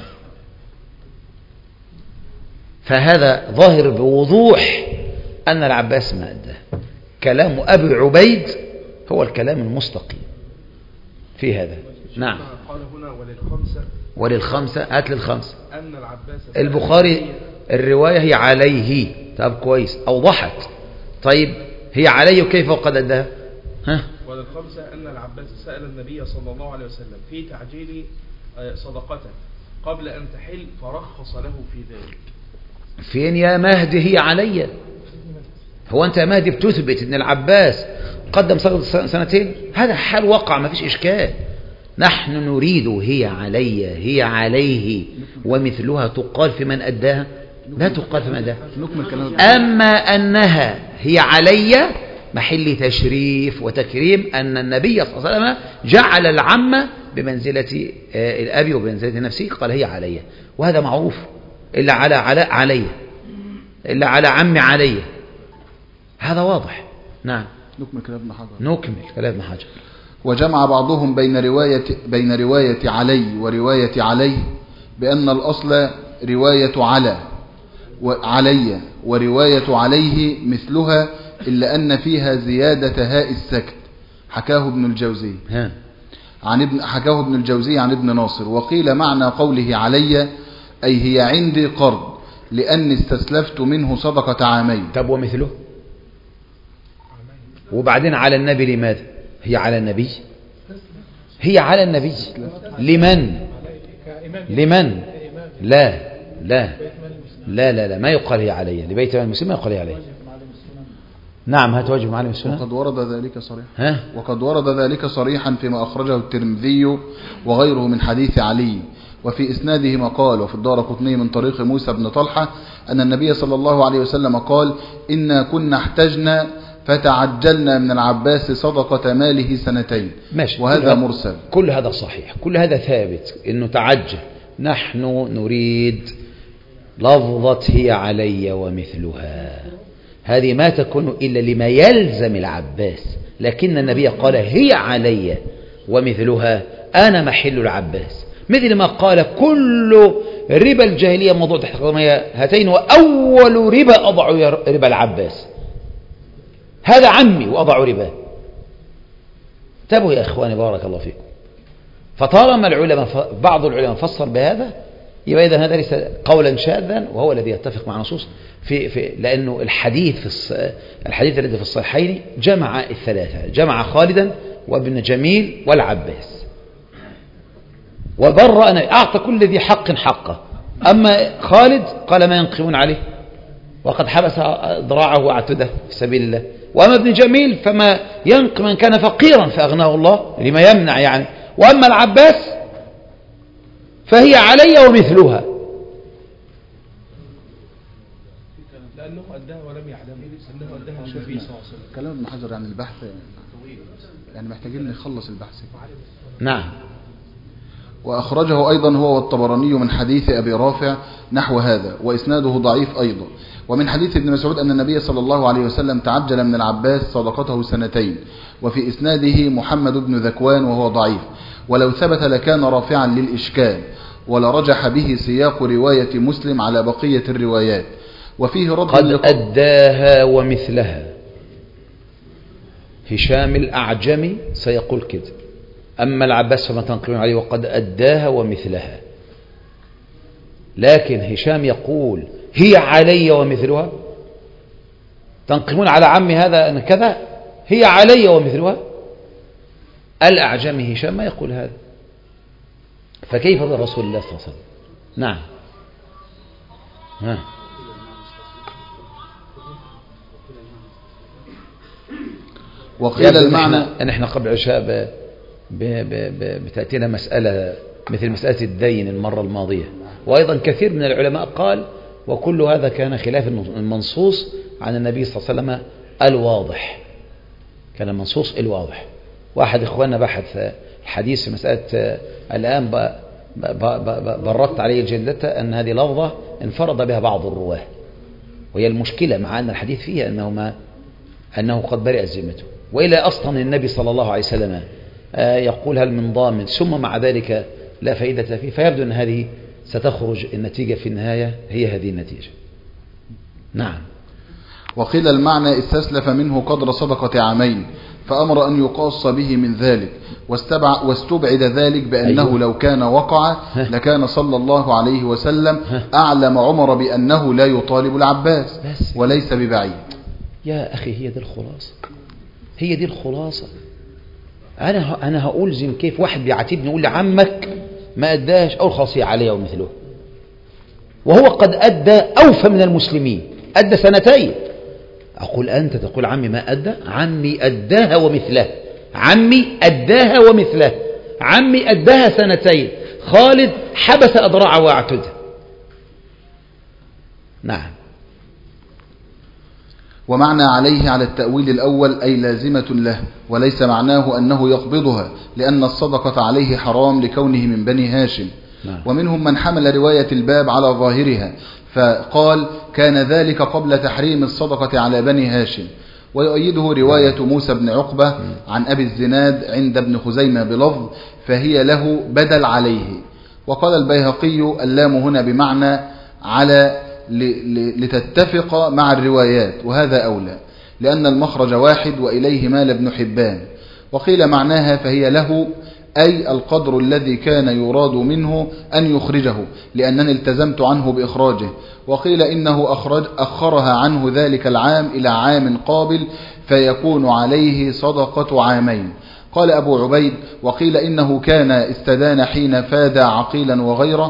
فهذا ظاهر بوضوح أن العباس ما أداه. كلام أبي عبيد هو الكلام المستقيم في هذا. نعم. قال هنا وللخمسة وللخمسة هات للخمسة. أن العباس البخاري الرواية هي عليه. طب كويس أوضحت. طيب هي عليه وكيف وقد أداها. ها وللخمسة أن العباس سأل النبي صلى الله عليه وسلم في تعجيل صدقته قبل أن تحل فرخص له في ذلك. فين يا مهدي هي علي. هو أنت يا مهدي بتثبت أن العباس قدم صدقة سنتين. هذا حال وقع ما فيش إشكال. نحن نريد هي علي هي عليه ومثلها تقال في من أداها لا تقال في من أداها. أما أنها هي علي محل تشريف وتكريم أن النبي صلى الله عليه وسلم جعل العم بمنزلة الأبي وبمنزلة نفسه قال هي علي. وهذا معروف. إلا على على علي إلا على عم علي. هذا واضح. نعم. نكمل كلام ابن حجر. نكمل كلام ابن حجر. وجمع بعضهم بين رواية بين رواية علي ورواية عليه بأن الأصل رواية على وعلي ورواية عليه مثلها إلا أن فيها زيادة هاء السكت. حكاه ابن الجوزي ها. عن ابن حكاه ابن الجوزي عن ابن ناصر. وقيل معنى قوله علي أي هي عندي قرض لأني استسلفت منه صدقة عامين. طب ومثله وبعدين على النبي لماذا هي على النبي هي على النبي لمن لمن لا لا لا لا لا ما يقال هي علي لبيت المال المسلم ما يقال هي علي. نعم هات واجب معلم السنة. وقد ورد ذلك صريحا ها؟ وقد ورد ذلك صريحا فيما أخرجه الترمذي وغيره من حديث علي، وفي إسناده مقال. وفي الدارقطني من طريق موسى بن طلحة أن النبي صلى الله عليه وسلم قال: إنا كنا احتجنا فتعجلنا من العباس صدقة ماله سنتين. ماشي. وهذا كل مرسل. كل هذا صحيح، كل هذا ثابت إنه تعجل. نحن نريد لفظة هي علي ومثلها، هذه ما تكون إلا لما يلزم العباس، لكن النبي قال هي علي ومثلها، أنا محل العباس، مثل ما قال كل ربا الجاهلية موضوع تحت قدمي هاتين، وأول ربا أضع ربا العباس، هذا عمي وأضع ربا. انتبهوا يا إخواني بارك الله فيكم. فطالما العلماء بعض العلماء فسر بهذا، يبقى إذن هذا ليس قولا شاذا، وهو الذي يتفق مع نصوص في في لأنه الحديث في الص... الحديث الذي في الصحيحين جمع الثلاثة، جمع خالدا وابن جميل والعباس، وبرأ أن أعطى كل ذي حق حقه. أما خالد قال ما ينقمون عليه وقد حبس ذراعه واعتده في سبيل الله، وأما ابن جميل فما ينقم من كان فقيرا فأغناه الله لما يمنع يعني، وأما العباس فهي علي ومثلها. لأنه أداها ولم يعلم أنه أداها النبي صلى الله عليه وسلم. كلام ابن حجر عن البحث يعني محتاجين نخلص البحث. نعم. وأخرجه أيضا هو والطبراني من حديث أبي رافع نحو هذا، وإسناده ضعيف أيضا. ومن حديث ابن مسعود أن النبي صلى الله عليه وسلم تعجل من العباس صدقته سنتين، وفي إسناده محمد بن ذكوان وهو ضعيف، ولو ثبت لكان رافعا للإشكال، ولرجح به سياق رواية مسلم على بقية الروايات. وفيه رد قد أداها ومثلها. هشام الأعجمي سيقول كده، أما العباس فما تنقلون عليه وقد أداها ومثلها، لكن هشام يقول هي علي ومثلها. تنقمون على عمي هذا أن كذا، هي علي ومثلها. الأعجمي هشام ما يقول هذا، فكيف برسول الله صلى الله عليه وسلم؟ نعم. ها. وقيل المعنى أن احنا قبل عشاء بتأتينا مسألة مثل مسألة الدين المرة الماضية، وأيضا كثير من العلماء قال وكل هذا كان خلاف المنصوص عن النبي صلى الله عليه وسلم الواضح، كان المنصوص الواضح. واحد إخواننا بحث الحديث في مسألة الآن بردت عليه الجلدة أن هذه لفظة انفرد بها بعض الرواه، وهي المشكلة مع أن الحديث فيها أنه, ما أنه قد برئ ذمته، وإلا أصلا النبي صلى الله عليه وسلم يقول هل من ضامن، ثم مع ذلك لا فائدة فيه، فيبدو أن هذه ستخرج النتيجة في النهاية هي هذه النتيجة. نعم. وقيل المعنى استسلف منه قدر صدقة عامين، فأمر أن يقاص به من ذلك، واستبعد ذلك بأنه أيوه. لو كان وقع لكان صلى الله عليه وسلم أعلم عمر بأنه لا يطالب العباس، وليس ببعيد. يا أخي هي دي الخلاصة، هي دي الخلاصة. أنا أنا هألزم كيف واحد بيعاتبني يقول لي عمك ما أداش، أو خاصية عليه ومثله، وهو قد أدى أوفى من المسلمين، أدى سنتين. أقول أنت تقول عمي ما أدى؟ عمي أداها ومثله، عمي أداها ومثله، عمي أداها سنتين. خالد حبس أذراعه واعتده. نعم. ومعنى عليه على التأويل الأول أي لازمة له، وليس معناه أنه يقبضها، لأن الصدقة عليه حرام لكونه من بني هاشم. نعم. ومنهم من حمل رواية الباب على ظاهرها فقال كان ذلك قبل تحريم الصدقة على بني هاشم. ويؤيده رواية موسى بن عقبة عن أبي الزناد عند ابن خزيمة بلفظ فهي له بدل عليه. وقال البيهقي اللام هنا بمعنى على لتتفق مع الروايات، وهذا أولى لأن المخرج واحد، وإليه مال ابن حبان. وقيل معناها فهي له أي القدر الذي كان يراد منه أن يخرجه، لأنني التزمت عنه بإخراجه. وقيل إنه أخرج أخرها عنه ذلك العام إلى عام قابل فيكون عليه صدقة عامين. قال أبو عبيد وقيل إنه كان استدان حين فاد عقيلا وغيره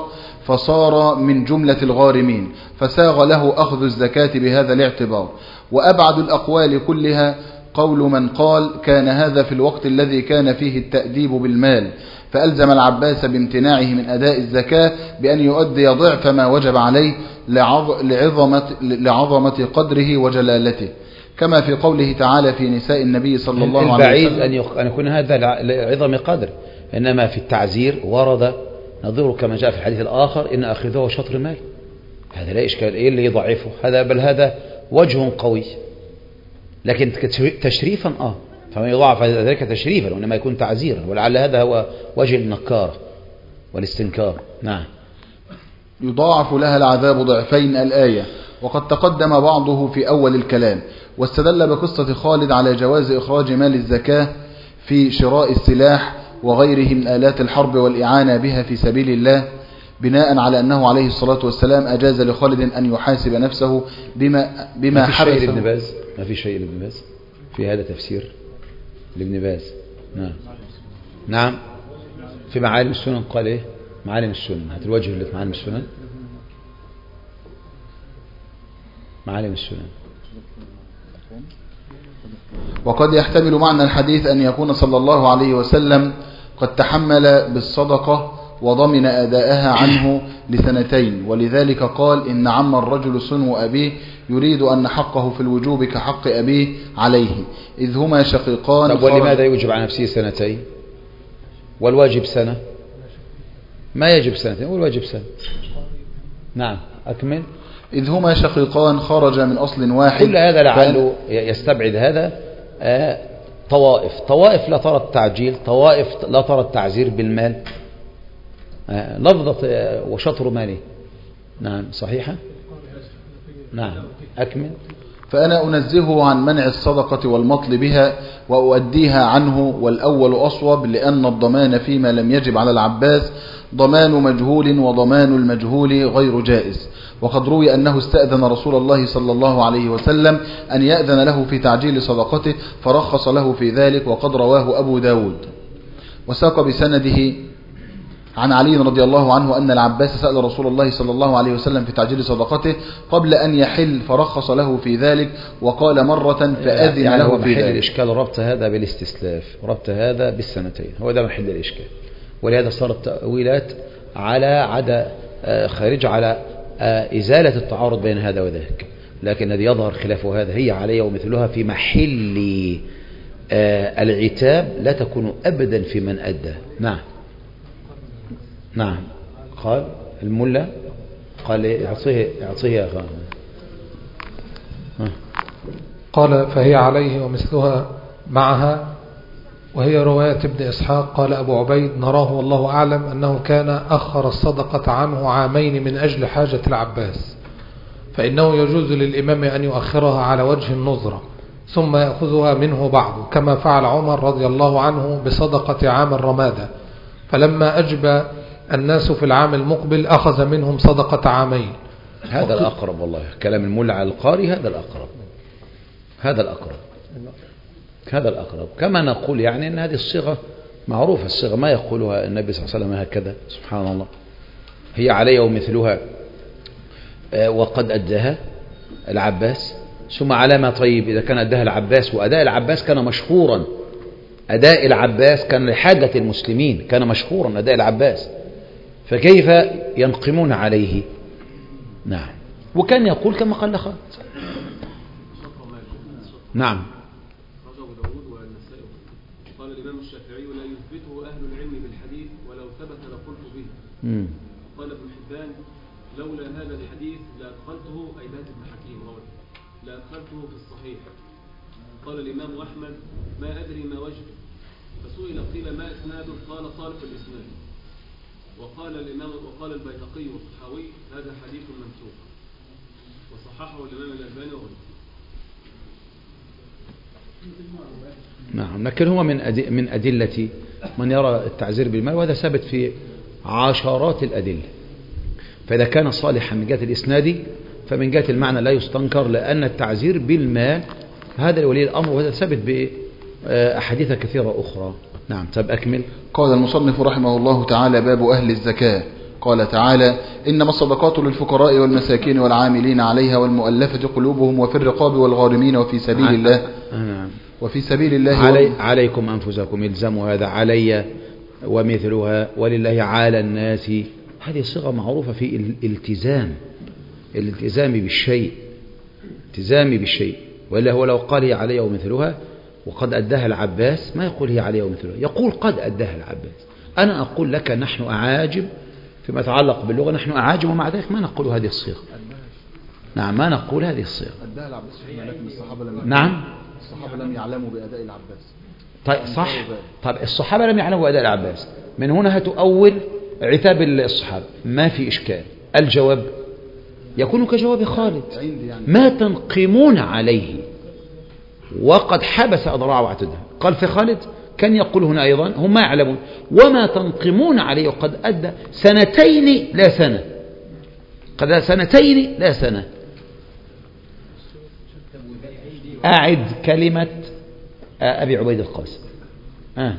فصار من جملة الغارمين، فساغ له أخذ الزكاة بهذا الاعتبار. وأبعد الأقوال كلها قول من قال كان هذا في الوقت الذي كان فيه التأديب بالمال، فألزم العباس بامتناعه من أداء الزكاة بأن يؤدي ضعف ما وجب عليه لعظمة, لعظمة قدره وجلالته، كما في قوله تعالى في نساء النبي صلى الله عليه وسلم. البعيد أن يكون هذا لعظم قدر، إنما في التعزير ورد نظيره كما جاء في الحديث الآخر إن أخذه شطر مال، هذا لا إشكال، إيه اللي يضعفه هذا؟ بل هذا وجه قوي، لكن تشريفا آه فما يضاعف ذلك تشريفا، وإنما يكون تعزيرا، ولعل هذا هو وجه النكارة والاستنكار. نعم. يضاعف لها العذاب ضعفين الآية، وقد تقدم بعضه في أول الكلام، واستدل بقصة خالد على جواز إخراج مال الزكاة في شراء السلاح وغيره من آلات الحرب والإعانة بها في سبيل الله، بناء على أنه عليه الصلاة والسلام أجاز لخالد أن يحاسب نفسه بما, بما ما في شيء حبسه. لابن باز ما في شيء لابن باز في هذا تفسير لابن باز. نعم نعم في معالم السنن قال إيه؟ معالم السنن، هات الوجه اللي في معالم السنن. معالم السنن. وقد يحتمل معنى الحديث أن يكون صلى الله عليه وسلم قد تحمل بالصدقة وضمن أداءها عنه لسنتين، ولذلك قال إن عم الرجل صنو أبيه، يريد أن حقه في الوجوب كحق أبيه عليه، إذ هما شقيقان. طب ولماذا يوجب على نفسه سنتين والواجب سنة؟ ما يجب سنتين والواجب سنة. نعم أكمل. إذ هما شقيقان خرج من أصل واحد. كل هذا لعله يستبعد هذا آه طوائف طوائف لا ترى التعجيل، طوائف لا ترى التعزير بالمال. آه لفظة آه وشطر مالي. نعم صحيحة. نعم أكمل. فأنا أنزهه عن منع الصدقة والمطل بها وأؤديها عنه، والأول أصوب، لأن الضمان فيما لم يجب على العباس ضمان مجهول، وضمان المجهول غير جائز. وقد روي أنه استأذن رسول الله صلى الله عليه وسلم أن يأذن له في تعجيل صدقته، فرخص له في ذلك، وقد رواه أبو داود. وساق بسنده عن علي رضي الله عنه أن العباس سأل رسول الله صلى الله عليه وسلم في تعجيل صدقته قبل أن يحل، فرخص له في ذلك، وقال مرة فأذن يعني له هو في محل ذلك. الإشكال ربط هذا بالاستسلاف، ربط هذا بالسنتين، هو ده محل الإشكال. ولهذا صارت تأويلات على عدا خارج على إزالة التعارض بين هذا وذاك، لكن الذي يظهر خلاف هذا هي علي ومثلها في محل العتاب لا تكون أبدا في من أدى. نعم نعم. قال الملا قال يعطيه يعطيه يا غام. قال فهي عليه ومثلها معها، وهي رواية ابن إسحاق. قال أبو عبيد نراه والله أعلم أنه كان أخر الصدقة عنه عامين من أجل حاجة العباس، فإنه يجوز للإمام أن يؤخرها على وجه النظرة ثم يأخذها منه بعض، كما فعل عمر رضي الله عنه بصدقة عام الرمادة، فلما أجبى الناس في العام المقبل أخذ منهم صدقة عامين. هذا الأقرب والله، كلام الملا على القاري هذا الأقرب، هذا الأقرب هذا الأقرب. كما نقول يعني أن هذه الصيغة معروفة، الصيغة ما يقولها النبي صلى الله عليه وسلم هكذا، سبحان الله. هي علي ومثلها وقد أداها العباس، ثم على ما طيب إذا كان أداها العباس، وأداء العباس كان مشهورا، أداء العباس كان لحاجة المسلمين، كان مشهورا أداء العباس، فكيف ينقمون عليه؟ نعم. وكان يقول كما قال خالد. نعم. قال الإمام الشافعي لا يثبته أهل العلم بالحديث، ولو ثبت لقلت به. مم. قال ابن حبان لولا هذا الحديث لأدخلته، أي بهت بن حكيم لأدخلته في الصحيح. قال الإمام أحمد ما أدري ما وجهه، فسئل قيل ما إسناده، قال صالح الإسناد. وقال الإمام وقال البيهقي والطحاوي هذا حديث منسوخ، وصححه الإمام الألباني وغيره. نعم. لكن هو من أدل من أدلة من يرى التعزير بالمال، وهذا ثابت في عشرات الأدلة. فإذا كان صالحا من جهة الإسناد فمن جهة المعنى لا يستنكر، لأن التعزير بالمال هذا ولي الأمر، وهذا ثابت بأحاديث كثيرة أخرى. نعم. طب أكمل. قال المصنف رحمه الله تعالى باب أهل الزكاة. قال تعالى إنما الصدقات للفقراء والمساكين والعاملين عليها والمؤلفة قلوبهم وفي الرقاب والغارمين وفي سبيل الله وفي سبيل الله علي عليكم أنفسكم الزموا هذا علي ومثلها ولله على الناس. هذه صيغة معروفة في الالتزام، الالتزام بالشيء، التزام بالشيء. وإلا هو لو قال هي علي ومثلها وقد أداها العباس ما يقول هي علي ومثلها، يقول قد أداها العباس. أنا أقول لك نحن أعاجم فيما يتعلق باللغة، نحن أعاجم ومع ذلك ما نقول هذه الصيغة. نعم ما نقول هذه الصيغة. أداها العباس لكن الصحابة لم نعم الصحابة لم يعلموا بأداء العباس. طيب صح. طيب الصحابة لم يعلموا بأداء العباس، من هنا هتؤول عتاب الصحابة، ما في إشكال. الجواب يكون كجواب خالد، ما تنقمون عليه وقد حبس أضراعه واعتدها. قال في خالد كان يقول هنا أيضا هم ما يعلمون وما تنقمون عليه وقد أدى سنتين لا سنة، قد سنتين لا سنة. أعد كلمة أبي عبيد القاسم. آه.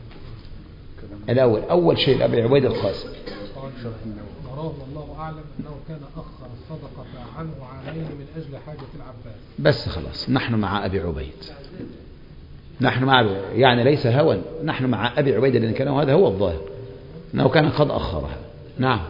الأول أول شيء أبي عبيد القاسم أراه والله أعلم أنه كان أخر الصدقة عنه عامين من أجل حاجة العباس. بس خلاص نحن مع أبي عبيد، نحن مع أبي، يعني ليس هوى، نحن مع أبي عبيد لأن كان هذا هو الظاهر أنه كان قد أخرها. نعم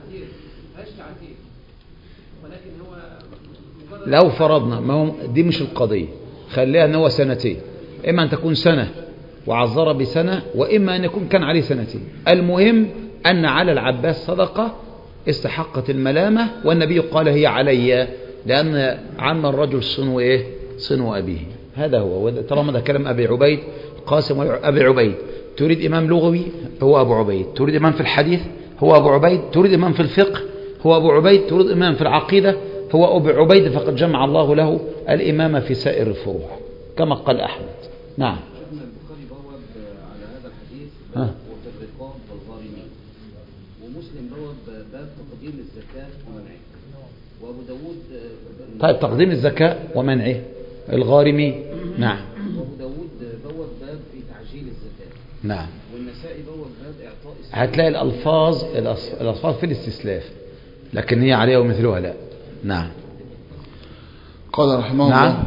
لو فرضنا ما هو دي مش القضية، خليها أنه سنتين، إما أن تكون سنة وعذر بسنة وإما أن يكون كان عليه سنتين. المهم أن على العباس صدقة استحقت الملامة، والنبي قال هي علي لأن عم الرجل صنو إيه؟ صنو أبيه. هذا هو. طالما ده كلام أبي عبيد قاسم أبي عبيد. تريد إمام لغوي هو أبو عبيد، تريد إمام في الحديث هو أبو عبيد، تريد إمام في الفقه هو أبو عبيد، تريد إمام في العقيدة هو أبو عبيد، فقد جمع الله له الإمامة في سائر الفروع كما قال أحمد. نعم. البخاري بوب على هذا الحديث ها. وفي الرقاب والغارمين، ومسلم بوب باب تقديم الزكاة ومنعها، وأبو داود طيب تقديم الزكاة ومنعه الغارمين. نعم. وأبو داود بوب باب في تعجيل الزكاة. نعم. والنسائي بوب باب إعطاء الزكاة. هتلاقي الألفاظ الألفاظ في الاستسلاف لكن هي عليها ومثلها لا. نعم. قال رحمه نعم. الله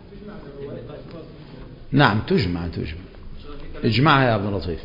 نعم تجمع تجمع اجمعها يا ابن لطيف.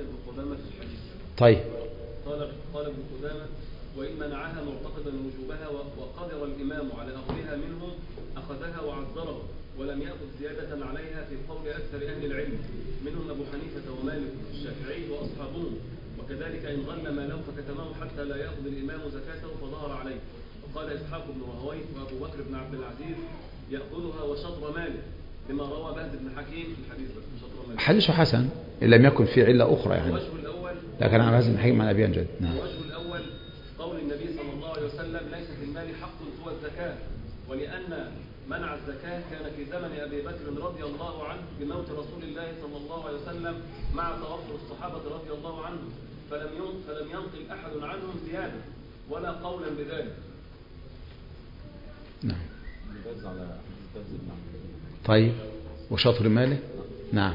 طيب قال قال ابن قدامة وإن منعها معتقدا وجوبها وقدر الإمام على أخذها منهم أخذها وعذره ولم يأخذ زيادة عليها في قول أكثر أهل العلم منهم أبو حنيفة ومالك والشافعي وأصحابهم، وكذلك إن غل ماله فكتمه حتى لا يأخذ الإمام زكاته فظهر عليه. وقال إسحاق بن راهويه وأبو بكر بن عبد العزيز يأخذها وشطر ماله لما روى بهز بن حكيم في الحديث بس شطر ماله. حديث حسن إن لم يكن في علة أخرى يعني. الوجه الأول لكن عن بهز بن حكيم عن أبي عن جد. نعم. الوجه الأول قول النبي صلى الله عليه وسلم ليس في المال حق سوى الزكاة، ولأن منع الزكاة كان في زمن أبي بكر رضي الله عنه بموت رسول الله صلى الله عليه وسلم مع توفر الصحابة رضي الله عنهم، فلم فلم ينقل أحد عنهم زيادة ولا قولا بذلك. نعم. طيب وشطر ماله. نعم.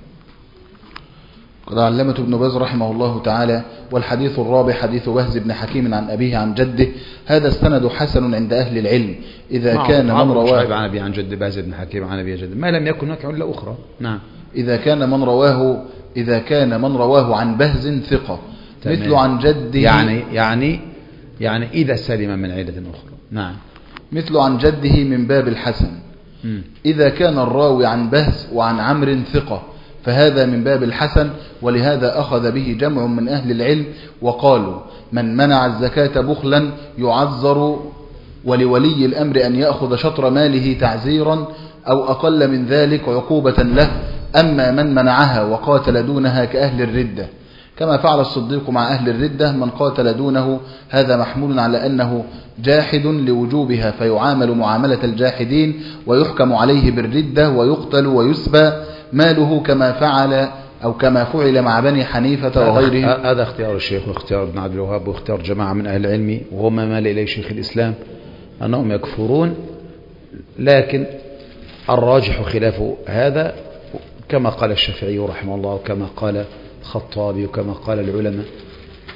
قال علمة ابن باز رحمه الله تعالى والحديث الرابع حديث بهز بن حكيم عن أبيه عن جده، هذا السند حسن عند أهل العلم إذا كان من رواه عن أبي عن جد بهز بن حكيم عن أبي جد ما لم يكن هناك علة أخرى. نعم. إذا كان من رواه إذا كان من رواه عن بهز ثقة مثل عن جده يعني يعني يعني إذا سلم من علة أخرى. نعم. مثل عن جده من باب الحسن. م. إذا كان الراوي عن بهز وعن عمرو ثقة فهذا من باب الحسن، ولهذا أخذ به جمع من أهل العلم وقالوا من منع الزكاة بخلا يعذر، ولولي الأمر أن يأخذ شطر ماله تعزيرا أو أقل من ذلك عقوبة له. أما من منعها وقاتل دونها كأهل الردة كما فعل الصديق مع أهل الردة من قاتل دونه، هذا محمول على أنه جاحد لوجوبها فيعامل معاملة الجاحدين ويحكم عليه بالردة ويقتل ويسبى ماله كما فعل أو كما فعل مع بني حنيفة وغيره. هذا اختيار الشيخ واختيار ابن عبد الوهاب واختيار جماعة من أهل العلم وهم مال إليه شيخ الإسلام أنهم يكفرون، لكن الراجح خلاف هذا كما قال الشافعي رحمه الله وكما قال الخطابي وكما قال العلماء.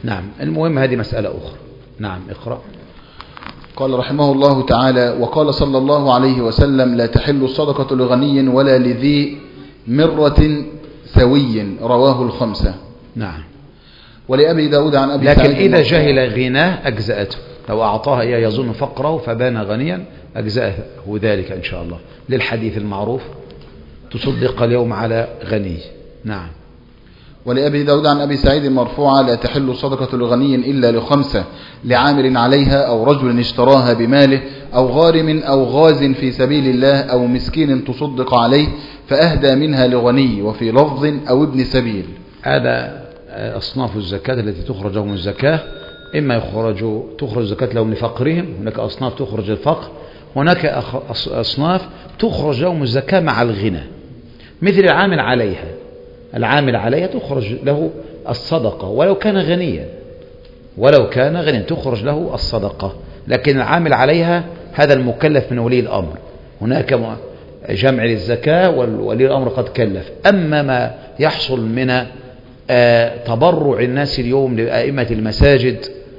نعم. المهم هذه مسألة أخرى. نعم اقرأ. قال رحمه الله تعالى: وقال صلى الله عليه وسلم: لا تحل الصدقة لغني ولا لذي مرة سوي. رواه الخمسة. نعم. ولأبي داود عن أبي لكن سعيد إذا جهل غناه أجزأته، لو أعطاها إياه يظن فقره فبان غنيا أجزأه ذلك إن شاء الله، للحديث المعروف تصدق اليوم على غني. نعم. ولأبي داود عن أبي سعيد مرفوعا: لا تحل الصدقة لغني إلا لخمسة: لعامل عليها، أو رجل اشتراها بماله، أو غارم أو غاز في سبيل الله، أو مسكين تصدق عليه فأهدى منها لغني، وفي لفظ أو ابن سبيل. هذا أصناف الزكاة التي تخرج لهم الزكاة. إما يخرج تخرج الزكاة لهم لفقرهم، هناك أصناف تخرج الفقر، هناك أصناف تخرج لهم الزكاة مع الغنى، مثل العامل عليها. العامل عليها تخرج له الصدقة ولو كان غنيا، ولو كان غنيا تخرج له الصدقة. لكن العامل عليها هذا المكلف من ولي الأمر، هناك جمع للزكاة وولي الأمر قد كلف. أما ما يحصل من تبرع الناس اليوم لأئمة المساجد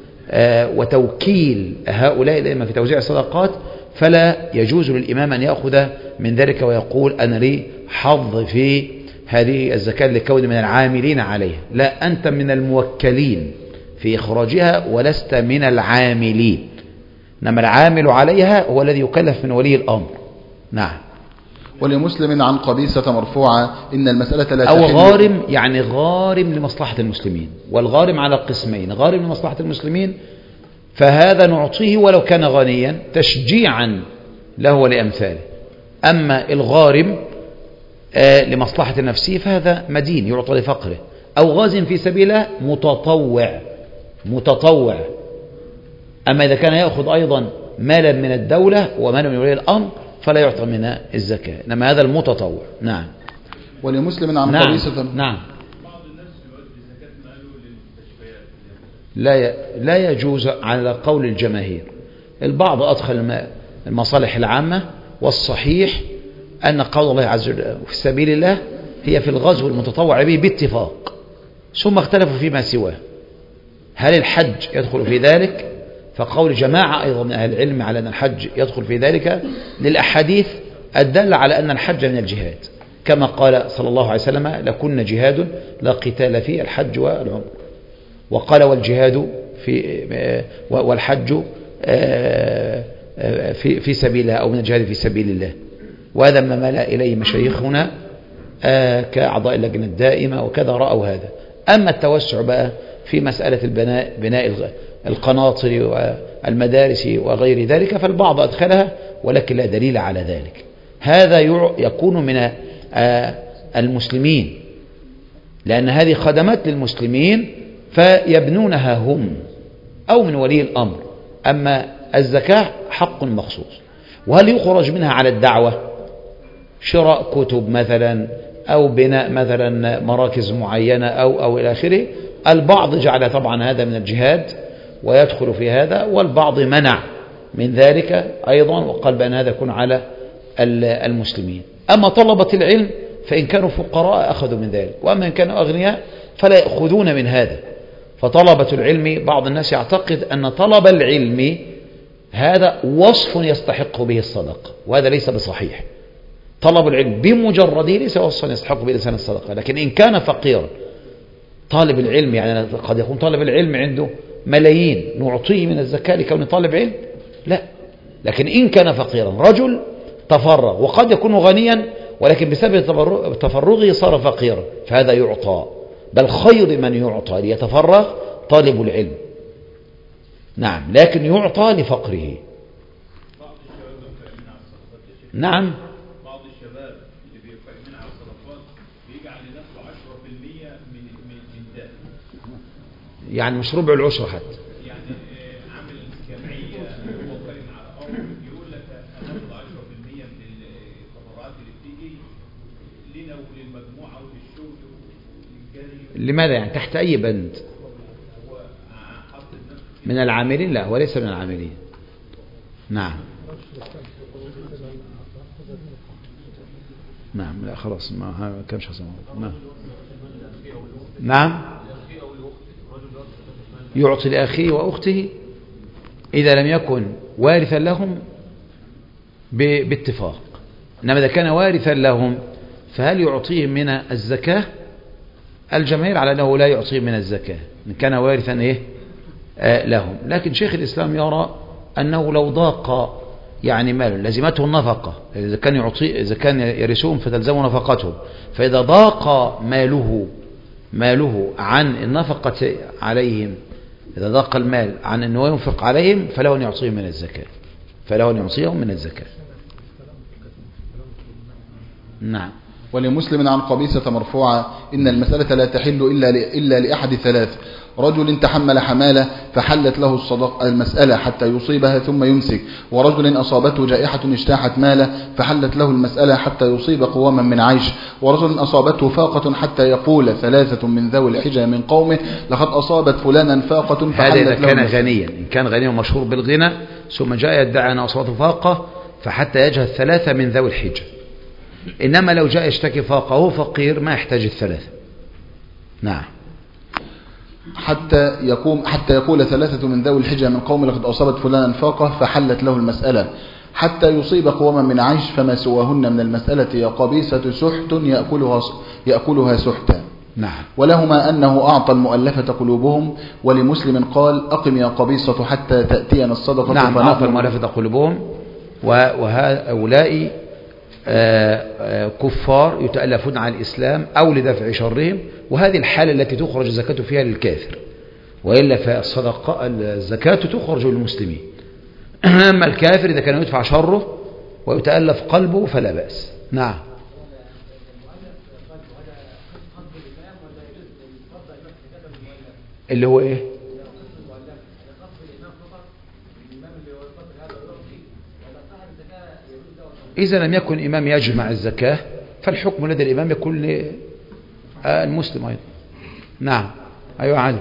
وتوكيل هؤلاء الأئمة في توزيع الصدقات، فلا يجوز للإمام أن يأخذ من ذلك ويقول أنا لي حظ في هذه الزكاة لكون من العاملين عليها. لا، أنت من الموكلين في إخراجها ولست من العاملين، إنما العامل عليها هو الذي يكلف من ولي الأمر. نعم. ولمسلم عن قبيصة مرفوعة: إن المسألة لا أو تحل. غارم، يعني غارم لمصلحة المسلمين، والغارم على قسمين: غارم لمصلحة المسلمين فهذا نعطيه ولو كان غنيا تشجيعا له ولأمثاله. أما الغارم لمصلحة نفسه فهذا مدين يعطى لفقره. أو غاز في سبيله متطوع متطوع. أما إذا كان يأخذ أيضا مالا من الدولة ومالا من ولي الأمر فلا يعطى من الزكاة، إنما هذا المتطوع. نعم. ولمسلم عن نعم. قبيصة. نعم. لا لا يجوز على قول الجماهير. البعض أدخل المصالح العامة، والصحيح أن قول الله عز وجل في سبيل الله هي في الغزو المتطوع به باتفاق، ثم اختلفوا فيما سواه. هل الحج يدخل في ذلك؟ فقول جماعة أيضا من أهل العلم على أن الحج يدخل في ذلك للأحاديث الدالة على أن الحج من الجهاد، كما قال صلى الله عليه وسلم: لكن جهاد لا قتال فيه الحج والعمر. وقال: والجهاد في والحج في في سبيل الله، أو من الجهاد في سبيل الله. وهذا ما مال إليه مشايخنا كأعضاء اللجنة الدائمة وكذا رأوا هذا. أما التوسع بقى في مسألة البناء، بناء القناطر والمدارس وغير ذلك، فالبعض أدخلها ولكن لا دليل على ذلك. هذا يكون من المسلمين، لأن هذه خدمات للمسلمين فيبنونها هم أو من ولي الأمر. أما الزكاة حق مخصوص. وهل يخرج منها على الدعوة؟ شراء كتب مثلا، أو بناء مثلا مراكز معينة، أو أو إلى آخره. البعض جعل طبعا هذا من الجهاد ويدخل في هذا، والبعض منع من ذلك أيضا وقال بأن هذا يكون على المسلمين. أما طلبة العلم فإن كانوا فقراء أخذوا من ذلك، وأما إن كانوا أغنياء فلا يأخذون من هذا. فطلبة العلم بعض الناس يعتقد أن طلب العلم هذا وصف يستحق به الصدقة، وهذا ليس بصحيح. طلب العلم بمجرده ليس وصفا يستحق به الإنسان الصدقة. لكن إن كان فقيرا طالب العلم، يعني قد يكون طالب العلم عنده ملايين نعطيه من الزكاة لكون طالب علم؟ لا. لكن إن كان فقيرا، رجل تفرغ وقد يكون غنيا ولكن بسبب تفرغه صار فقيرا، فهذا يعطى. بل خير من يعطى ليتفرغ طالب العلم. نعم، لكن يعطى لفقره. نعم. بعض الشباب اللي بيقيمون على الصدقات بيجعل لنفسه عشرة بالمئة من من من ده، يعني مش ربع العشرة حتى. يعني عامل جمعية هو قائم على أمر، يقول لك هناخد عشرة بالمئة من التبرعات اللي بتيجي لنا وللمجموعة وللشغل وللجري. لماذا يعني؟ تحت أي بند؟ من العاملين؟ لا، هو ليس من العاملين. نعم. نعم. لا خلاص، ما كانش حسن. نعم. نعم. يعطي لأخيه وأخته إذا لم يكن وارثا لهم باتفاق. إنما إذا كان وارثا لهم فهل يعطيهم من الزكاة؟ الجماهير على أنه لا يعطيهم من الزكاة إن كان وارثا إيه آه لهم. لكن شيخ الإسلام يرى أنه لو ضاق يعني مال لزمته النفقة، إذا كان يعطي إذا كان يرثون فتلزم نفقتهم، فإذا ضاق ماله ماله عن النفقة عليهم، إذا ضاق المال عن أنه ينفق عليهم فله أن يعطيهم من الزكاة فله أن يعطيهم من الزكاة. نعم. ولمسلم عن قبيصة مرفوعة إن المسألة لا تحل إلا إلا لأحد ثلاث: رجل تحمل حمالة فحلت له الصدق المسألة حتى يصيبها ثم يمسك، ورجل أصابته جائحة اجتاحت ماله فحلت له المسألة حتى يصيب قواما من عيش، ورجل أصابته فاقة حتى يقول ثلاثة من ذوي الحجة من قومه لقد أصابت فلانا فاقة فحلت هذا إذا له كان المسألة. غنيا، إن كان غنيا ومشهور بالغنى ثم جاء يدعي أن أصابته فاقة فحتى يجهل ثلاثة من ذوي الحجة. إنما لو جاء يشتكي فاقة وهو فقير ما يحتاج الثلاثة. نعم. حتى يقوم حتى يقول ثلاثة من ذوي الحجة من قوم لقد أصابت فلانا فاقة فحلت له المسألة حتى يصيب قواما من عيش، فما سواهن من المسألة يا قبيصة سحت يأكلها يأكلها سحتا. نعم. ولهما أنه أعطى المؤلفة قلوبهم، ولمسلم قال أقم يا قبيصة حتى تأتينا الصدقة. نعم، أعطى المؤلفة قلوبهم، وهؤلاء كفار يتألفون على الإسلام أو لدفع شرهم، وهذه الحالة التي تخرج الزكاة فيها للكافر، وإلا فالصدقة الزكاة تخرج للمسلمين. أما الكافر إذا كان يدفع شره ويتألف قلبه فلا بأس. نعم. اللي هو إيه؟ إذا لم يكن إمام يجمع الزكاة فالحكم لدى الإمام يكون للمسلم أيضا. نعم. أيوة علي.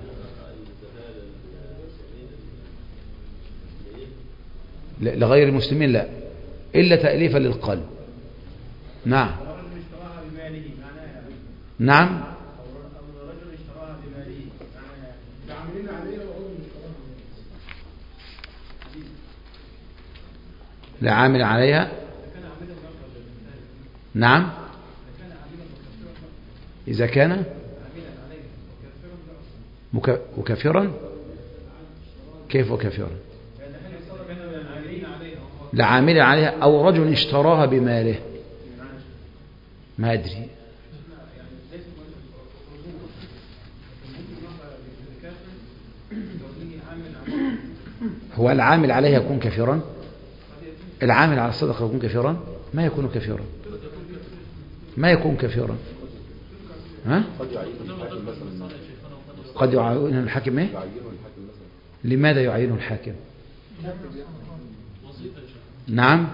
لغير المسلمين لا، إلا تأليفا للقلب. نعم. نعم. لا عامل عليها. نعم. إذا كان مكفرا. كيف وكفرا؟ لعامل عليها أو رجل اشتراها بماله. ما أدري. هو العامل عليها يكون كفرا؟ العامل على الصدقة يكون كفرا؟ ما يكون كفرا، ما يكون كفرا. ها؟ قد يعين الحاكم ايه؟ لماذا يعين الحاكم؟ نعم.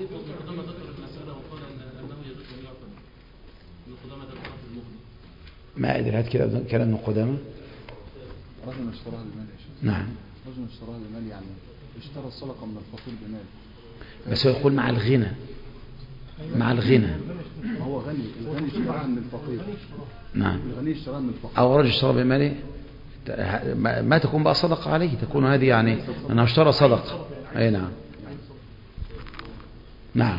ما أدري. هات كده كلام ابن قدامة. رجل اشتراها بمال. نعم. رجل اشتراها بمال يعني اشترى الصدقة من الفقير بمال. بس هو يقول مع الغنى، مع الغنى. هو غني، الغني اشتراها من الفقير. نعم. الغني اشتراها من الفقير. أو رجل اشترى بماله ما تكون بقى صدقة عليه، تكون هذه يعني أنه اشترى صدقة. أي نعم. نعم.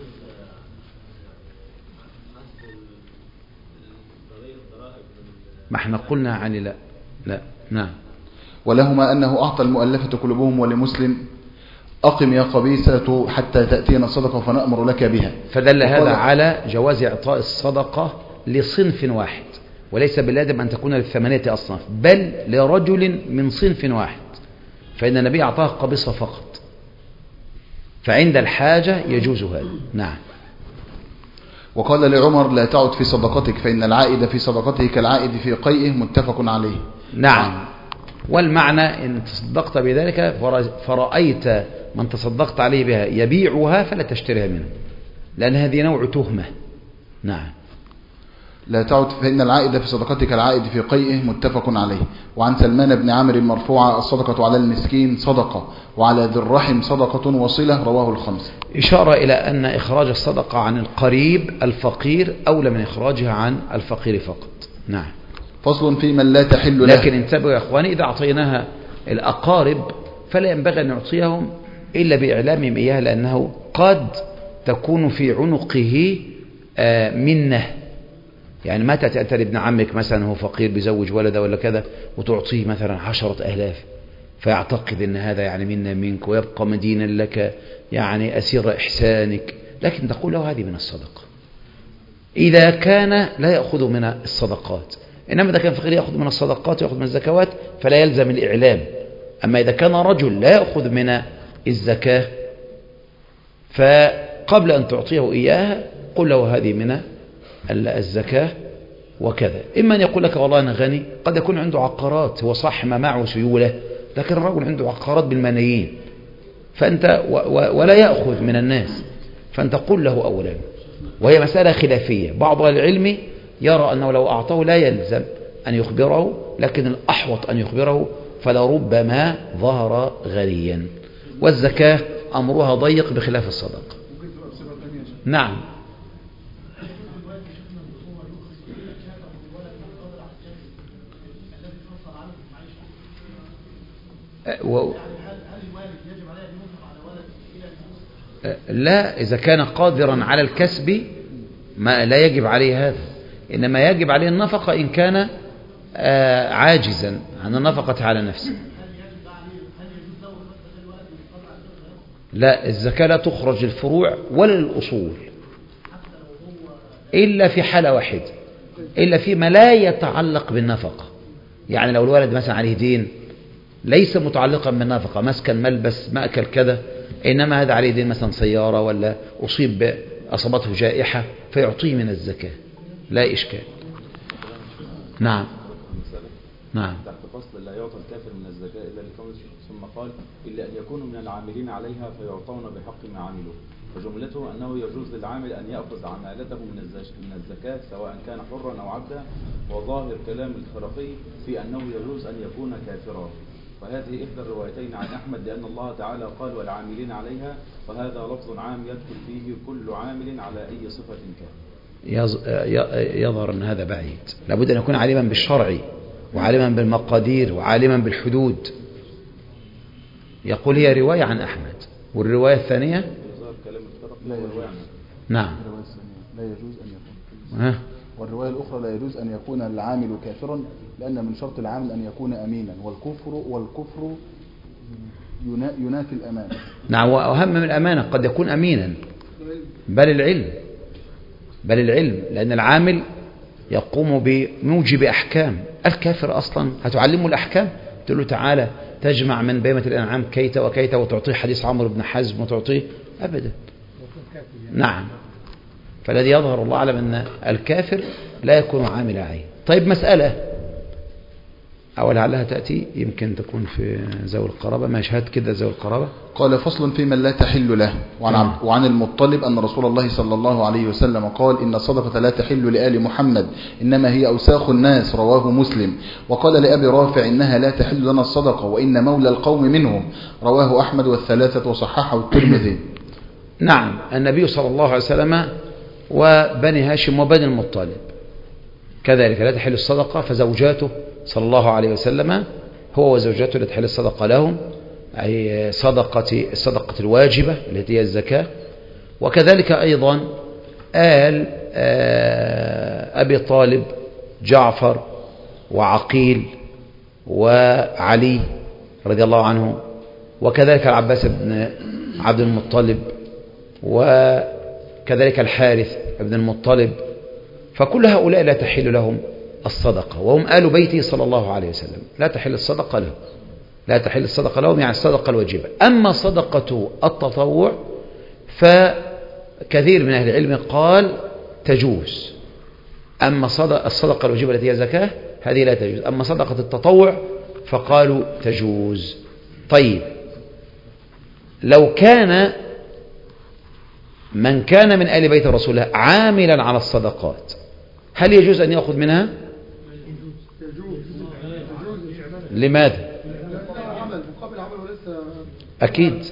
ما احنا قلنا عن لا لا. نعم. ولهما أنه أعطى المؤلفة قلوبهم، ولمسلم أقم يا قبيصة حتى تأتينا الصدقة فنأمر لك بها. فدل هذا على جواز إعطاء الصدقة لصنف واحد، وليس باللازم أن تكون للثمانية أصناف، بل لرجل من صنف واحد، فإن النبي أعطاه قبيصة فقط، فعند الحاجة يجوز هذا. نعم. وقال لعمر لا تعد في صدقتك فإن العائد في صدقته كالعائد في قيئه، متفق عليه. نعم. والمعنى إن تصدقت بذلك فرأيت من تصدقت عليه بها يبيعها فلا تشتريها منه، لأن هذه نوع تهمة. نعم. لا تعد فإن العائد في صدقتك العائد في قيئه، متفق عليه. وعن سلمان بن عامر مرفوعة الصدقة على المسكين صدقة وعلى ذي الرحم صدقة وصلة، رواه الخمسة. إشارة إلى أن إخراج الصدقة عن القريب الفقير أولى من إخراجها عن الفقير فقط. نعم. فصل في من لا تحل له. لكن انتبهوا يا اخواني، اذا اعطيناها الاقارب فلا ينبغي ان نعطيهم الا باعلامهم اياها، لانه قد تكون في عنقه منه. يعني ما تأتي أنت لابن عمك مثلا هو فقير بيزوج ولده ولا كذا وتعطيه مثلا عشرة ألاف، فيعتقد أن هذا يعني منا منك ويبقى مدينا لك، يعني أسير إحسانك، لكن تقول له هذه من الصدقة. إذا كان لا يأخذ من الصدقات، إنما إذا كان فقير يأخذ من الصدقات ويأخذ من الزكوات فلا يلزم الإعلام. أما إذا كان رجل لا يأخذ من الزكاة فقبل أن تعطيه إياها قل له هذه من الزكاة وكذا. إما أن يقول لك والله أنا غني، قد يكون عنده عقارات، هو صح ما معه سيولة، لكن الرجل عنده عقارات بالملايين، فأنت و و ولا يأخذ من الناس، فأنت قل له أولا. وهي مسألة خلافية، بعض العلم يرى أنه لو أعطاه لا يلزم أن يخبره، لكن الأحوط أن يخبره، فلربما ظهر غنيا. والزكاة أمرها ضيق بخلاف الصدقة. نعم. و... لا، إذا كان قادرا على الكسب ما لا يجب عليه هذا، إنما يجب عليه النفقة إن كان عاجزا عن النفقة على نفسه. لا، الزكاة لا تخرج الفروع ولا الأصول إلا في حالة واحدة، إلا فيما لا يتعلق بالنفقة. يعني لو الولد مثلا عليه دين ليس متعلقا بالنفقة، مسكن ملبس مأكل كذا، إنما هذا عليه دين مثلا سيارة ولا أصيب أصابته جائحة فيعطيه من الزكاة، لا إشكال. نعم نعم. تحت فصل لا يعطى الكافر من الزكاة إلا لقوله ثم قال إلا أن يكونوا من العاملين عليها فيعطون بحق ما عملوا، فجملته أنه يجوز للعامل أن يأخذ عمالته من الزكاة سواء كان حرا أو عبدا، وظاهر كلام الخرقي في أنه يجوز أن يكون كافرا. وهذه إحدى الروايتين عن أحمد، لأن الله تعالى قال والعاملين عليها، وهذا لفظ عام يدخل فيه كل عامل على أي صفة كان. يظهر أن هذا بعيد، لابد أن يكون عالما بالشرع وعالما بالمقادير وعالما بالحدود. يقول هي رواية عن أحمد، والرواية الثانية لا يجوز. نعم لا يجوز أن يكون. ها؟ والرواية الأخرى لا يجوز أن يكون العامل كافرا، لأن من شرط العامل أن يكون أمينا، والكفر والكفر ينافي الأمانة. نعم، وأهم من الأمانة قد يكون أمينا، بل العلم بل العلم لأن العامل يقوم بموجب أحكام. الكافر أصلا هتعلمه الأحكام، تقول له تعالى تجمع من بهيمة الأنعام كيت وكيت وتعطيه حديث عمرو بن حزم وتعطيه أبدا. نعم. فالذي يظهر الله أعلم أن الكافر لا يكون عامل عين. طيب مسألة أو لعلها تأتي يمكن تكون في ذوي القرابة، ما يشهد كده ذوي القرابة. قال فصل في من لا تحل له. وعن, وعن المطلب أن رسول الله صلى الله عليه وسلم قال إن الصدقة لا تحل لآل محمد إنما هي أوساخ الناس، رواه مسلم. وقال لأبي رافع إنها لا تحل لنا الصدقة وإن مولى القوم منهم، رواه أحمد والثلاثة وصححه الترمذي. نعم، النبي صلى الله عليه وسلم وبني هاشم وبني المطلب كذلك لا تحل الصدقة، فزوجاته صلى الله عليه وسلم هو وزوجاته لا تحل الصدقة لهم، أي صدقة الصدقة الواجبة التي هي الزكاة. وكذلك أيضا آل أبي طالب جعفر وعقيل وعلي رضي الله عنه، وكذلك العباس بن عبد المطلب، وكذلك الحارث بن المطلب، فكل هؤلاء لا تحل لهم الصدقة، وهم آل بيته صلى الله عليه وسلم، لا تحل الصدقة لهم لا تحل الصدقة لهم يعني الصدقة الواجبة. أما صدقة التطوع فكثير من أهل العلم قال تجوز، أما الصدقة الواجبة التي هي زكاة هذه لا تجوز، أما صدقة التطوع فقالوا تجوز. طيب لو كان من كان من آل بيت رسول الله عاملا على الصدقات هل يجوز أن يأخذ منها؟ لماذا؟ أكيد.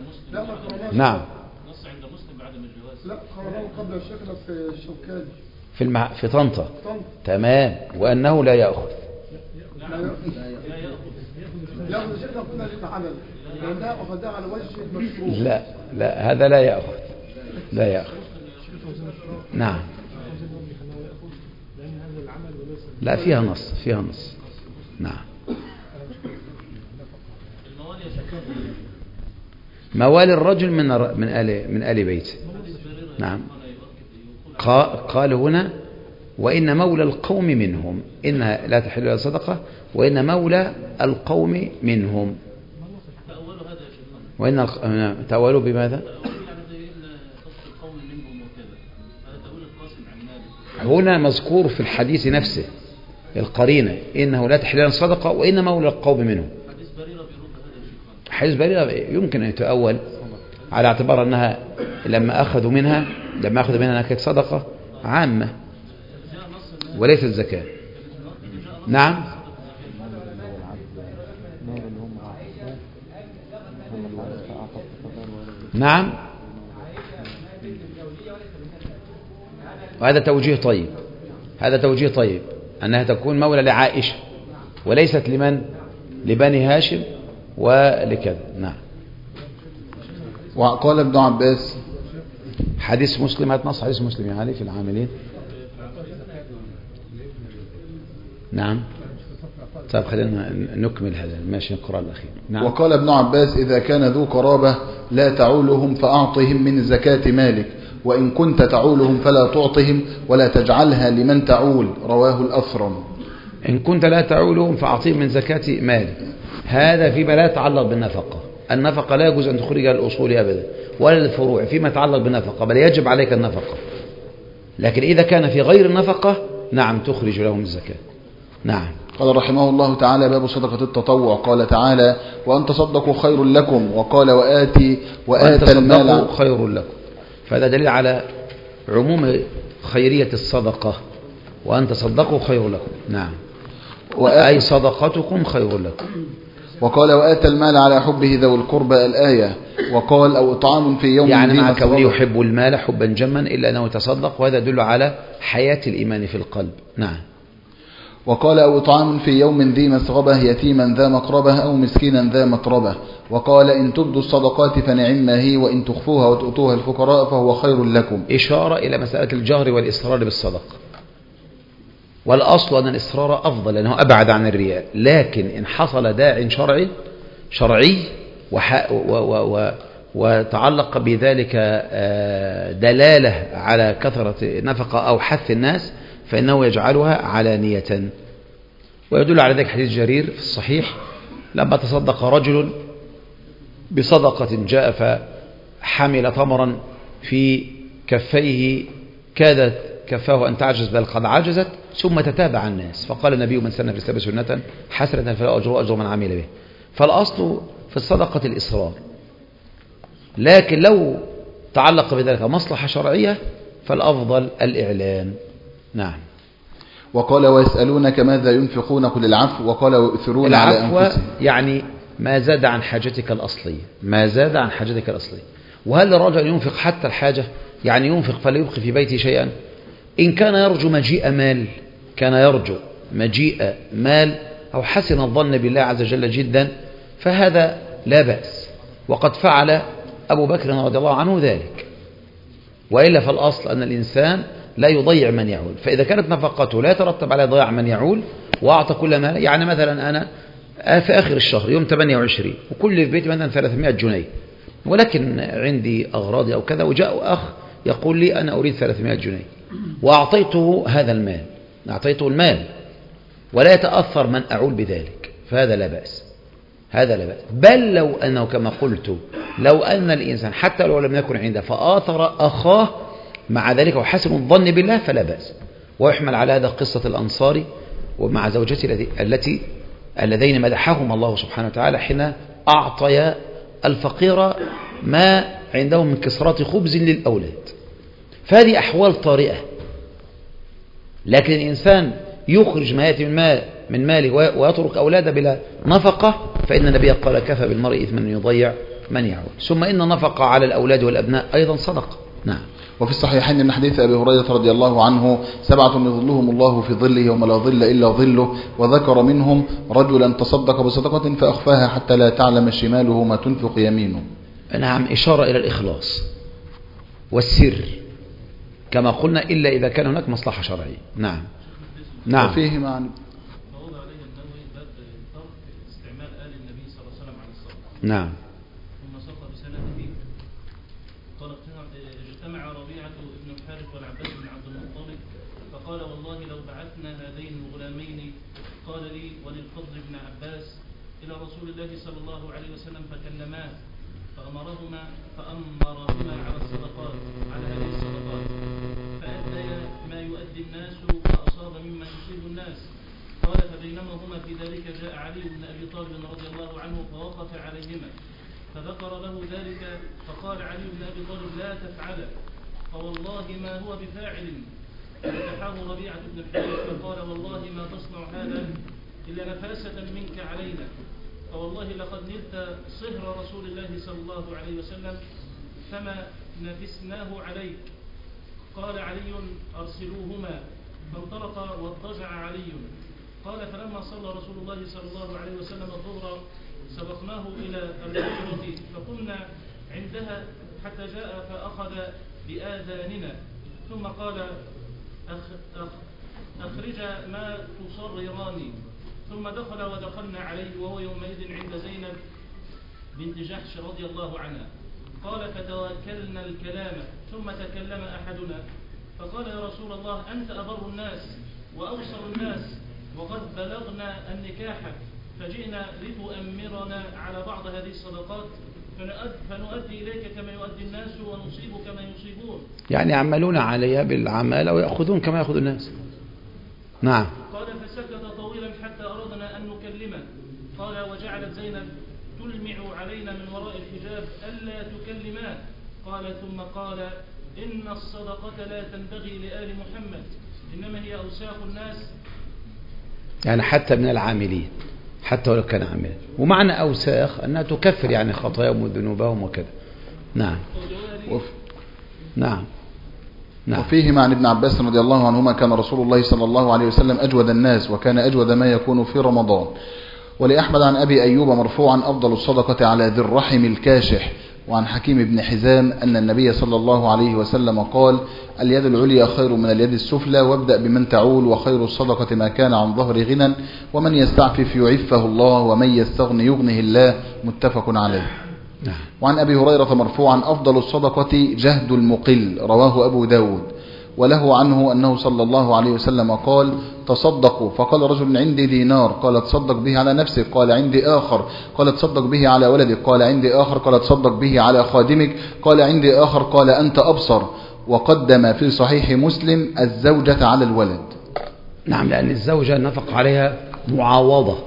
نعم. لا قرره قبل الشيخ في الشوكاني في المع... في طنطا تمام، وأنه لا يأخذ ياخذ شيء كنا للتحلل لان ده اخذها على وجه المشروع. لا لا هذا لا يأخذ لا يأخذ نعم. لا فيها نص فيها نص نعم. موالي الرجل من من آل من آل بيته نعم. قال هنا وإن مولى القوم منهم إنها لا تحل إلا صدقة وإن مولى القوم منهم. وإن تأولوا بماذا؟ هنا مذكور في الحديث نفسه القرينة إنه لا تحل إلا صدقة وإن مولى القوم منهم. حديث بريرة يمكن أن يتأول على اعتبار أنها لما أخذوا منها لما أخذوا منها أنها كانت صدقة عامة وليست زكاة. نعم نعم. وهذا توجيه طيب هذا توجيه طيب أنها تكون مولى لعائشة وليست لمن لبني هاشم ولكذا. نعم. وقال ابن عباس حديث مسلم هات نص حديث مسلم يا علي في العاملين. نعم طيب خلينا نكمل هذا ماشي القراءة الأخير. نعم. وقال ابن عباس إذا كان ذو قرابة لا تعولهم فأعطهم من زكاة مالك وإن كنت تعولهم فلا تعطهم ولا تجعلها لمن تعول. رواه الأثرم. إن كنت لا تعولهم فأعطهم من زكاة مالك هذا فيما لا يتعلق بالنفقة. النفقة لا يجوز أن تخرجها للأصول أبدا ولا للفروع فيما يتعلق بالنفقة بل يجب عليك النفقة. لكن إذا كان في غير النفقة نعم تخرج لهم الزكاة. نعم. قال رحمه الله تعالى باب صدقة التطوع. قال تعالى وأن تصدقوا خير لكم وقال وآتي وآتى المال خير لكم. فهذا دليل على عموم خيرية الصدقة وأن تصدقوا خير لكم. نعم. أي صدقتكم خير لكم. وقال وآتى المال على حبه ذوي القربى الآية. وقال أو إطعام في يوم يعني مع كونه يحب المال حبا جما إلا أنه يتصدق وهذا يدل على حياة الإيمان في القلب. نعم. وقال أو إطعام في يوم ذي مسغبة يتيما ذا مقربة أو مسكينا ذا متربة. وقال إن تبدوا الصدقات فنعما هي وإن تخفوها وتؤتوها الفقراء فهو خير لكم. إشارة إلى مسألة الجهر والإصرار بالصدقة. والأصل أن الإصرار أفضل لأنه أبعد عن الرياء لكن إن حصل داع شرعي شرعي وح و و و وتعلق بذلك دلالة على كثرة نفقة أو حث الناس فإنه يجعلها علانية. ويدل على ذلك حديث جرير في الصحيح لما تصدق رجل بصدقة جاء فحمل تمرا في كفيه كادت كفاه أن تعجز بل قد عجزت ثم تتابع الناس فقال النبي من سن في الإسلام سنة حسنة فلا أجر أجر من عمل به. فالأصل في الصدقة الإصرار لكن لو تعلق بذلك مصلحة شرعية فالأفضل الإعلان. نعم. وقال ويسألونك ماذا ينفقون قل العفو. وقال ويؤثرون على أنفسهم يعني ما زاد عن حاجتك الأصلية ما زاد عن حاجتك الأصلية. وهل الرجل ينفق حتى الحاجة يعني ينفق فليبقي في بيته شيئا إن كان يرجو مجيء مال كان يرجو مجيء مال أو حسن الظن بالله عز وجل جدا فهذا لا بأس وقد فعل أبو بكر رضي الله عنه ذلك. وإلا فالأصل أن الإنسان لا يضيع من يعول فإذا كانت نفقته لا يترتب على ضياع من يعول وأعطى كل مال يعني مثلا أنا في آخر الشهر يوم ثمانية وعشرين وكل في بيتي مثلا ثلاثمائة جنيه ولكن عندي أغراضي أو كذا وجاء أخ يقول لي أنا أريد ثلاثمائة جنيه وأعطيته هذا المال أعطيته المال ولا يتأثر من أعول بذلك فهذا لا بأس هذا لا بأس. بل لو أنه كما قلت لو أن الإنسان حتى لو لم يكن عنده فآثر أخاه مع ذلك وحسن الظن بالله فلا بأس. ويحمل على هذا قصة الأنصاري ومع زوجته التي اللذين مدحهم الله سبحانه وتعالى حين أعطيا الفقير ما عندهم من كسرات خبز للأولاد. فهذه أحوال طارئة لكن الإنسان يخرج ما يأتي من, مال من ماله ويترك أولاده بلا نفقة فإن النبي قال كفى بالمرء إثما أن يضيع من يعول. ثم إن النفقة على الأولاد والأبناء أيضا صدقة نعم. وفي الصحيحين من حديث أبي هريرة رضي الله عنه سبعة يظلهم الله في ظله يوم لا ظل إلا ظله، وذكر منهم رجلا تصدق بصدقة فأخفاها حتى لا تعلم شماله ما تنفق يمينه. نعم، إشارة إلى الإخلاص والسر كما قلنا، إلا إذا كان هناك مصلحة شرعية. نعم نعم. وفيه معنى نعم. ثم ساق بسنده قال اجتمع ربيعة بن الحارث والعباس بن عبد المطلب فقال والله لو بعثنا هذين الغلامين قال لي وللفضل بن عباس إلى رسول الله صلى الله عليه وسلم فكلماه فأمرهما فأمرهما على الصدقات على هذه الصدقات فأديا ما يؤدي الناس وأصاب مما يصيب الناس. قال فبينما هما في ذلك جاء علي بن أبي طالب رضي الله عنه فوقف عليهما فذكر له ذلك فقال علي بن أبي طالب لا تفعله فوالله ما هو بفاعل. ففتحه ربيعة بن الحارث فقال والله ما تصنع هذا إلا نفاسة منك علينا، فوالله لقد نلت صهر رسول الله صلى الله عليه وسلم فما نفسناه عليك. قال علي أرسلوهما فانطلق واضطجع علي. قال فلما صلى رسول الله صلى الله عليه وسلم الظهر سبقناه إلى الحجرة فقمنا عندها حتى جاء فأخذ بآذاننا ثم قال أخ أخ أخرج ما تصرران، ثم دخل ودخلنا عليه وهو يومئذ عند زينب بنت جحش رضي الله عنها. قال فتوكلنا الكلام ثم تكلم أحدنا فقال يا رسول الله أنت أبر الناس وأوصل الناس وقد بلغنا النكاح فجئنا لتؤمرنا على بعض هذه الصدقات فنؤدي إليك كما يؤدي الناس ونصيب كما يصيبون، يعني يعملون عليها بالعمالة ويأخذون كما يأخذ الناس. نعم. قال فسكت طويلا حتى أردنا أن نكلمه. قال وجعلت زينب تلمع علينا من وراء الحجاب ألا تكلماه. قال ثم قال إن الصدقة لا تنبغي لآل محمد إنما هي أوساخ الناس، يعني حتى من العاملين حتى ولو كان عاملا، ومعنى أوساخ أنها تكفر يعني خطاياهم وذنوبهم وكذا. نعم. وف... نعم. نعم. وفيه عن ابن عباس رضي الله عنهما كان رسول الله صلى الله عليه وسلم أجود الناس وكان أجود ما يكون في رمضان. ولأحمد عن أبي أيوب مرفوعا أفضل الصدقة على ذي الرحم الكاشح. وعن حكيم بن حزام أن النبي صلى الله عليه وسلم قال اليد العليا خير من اليد السفلى وابدأ بمن تعول وخير الصدقة ما كان عن ظهر غنى ومن يستعفف يعفه الله ومن يستغني يغنه الله متفق عليه. وعن أبي هريرة مرفوعا أفضل الصدقة جهد المقل رواه أبو داود. وله عنه أنه صلى الله عليه وسلم قال تصدقوا فقال رجل عندي دينار قال تصدق به على نفسك قال عندي آخر قال تصدق به على ولدك قال عندي آخر قال تصدق به على خادمك قال عندي آخر قال أنت أبصر. وقدم في صحيح مسلم الزوجة على الولد. نعم، لأن الزوجة نفق عليها معاوضة،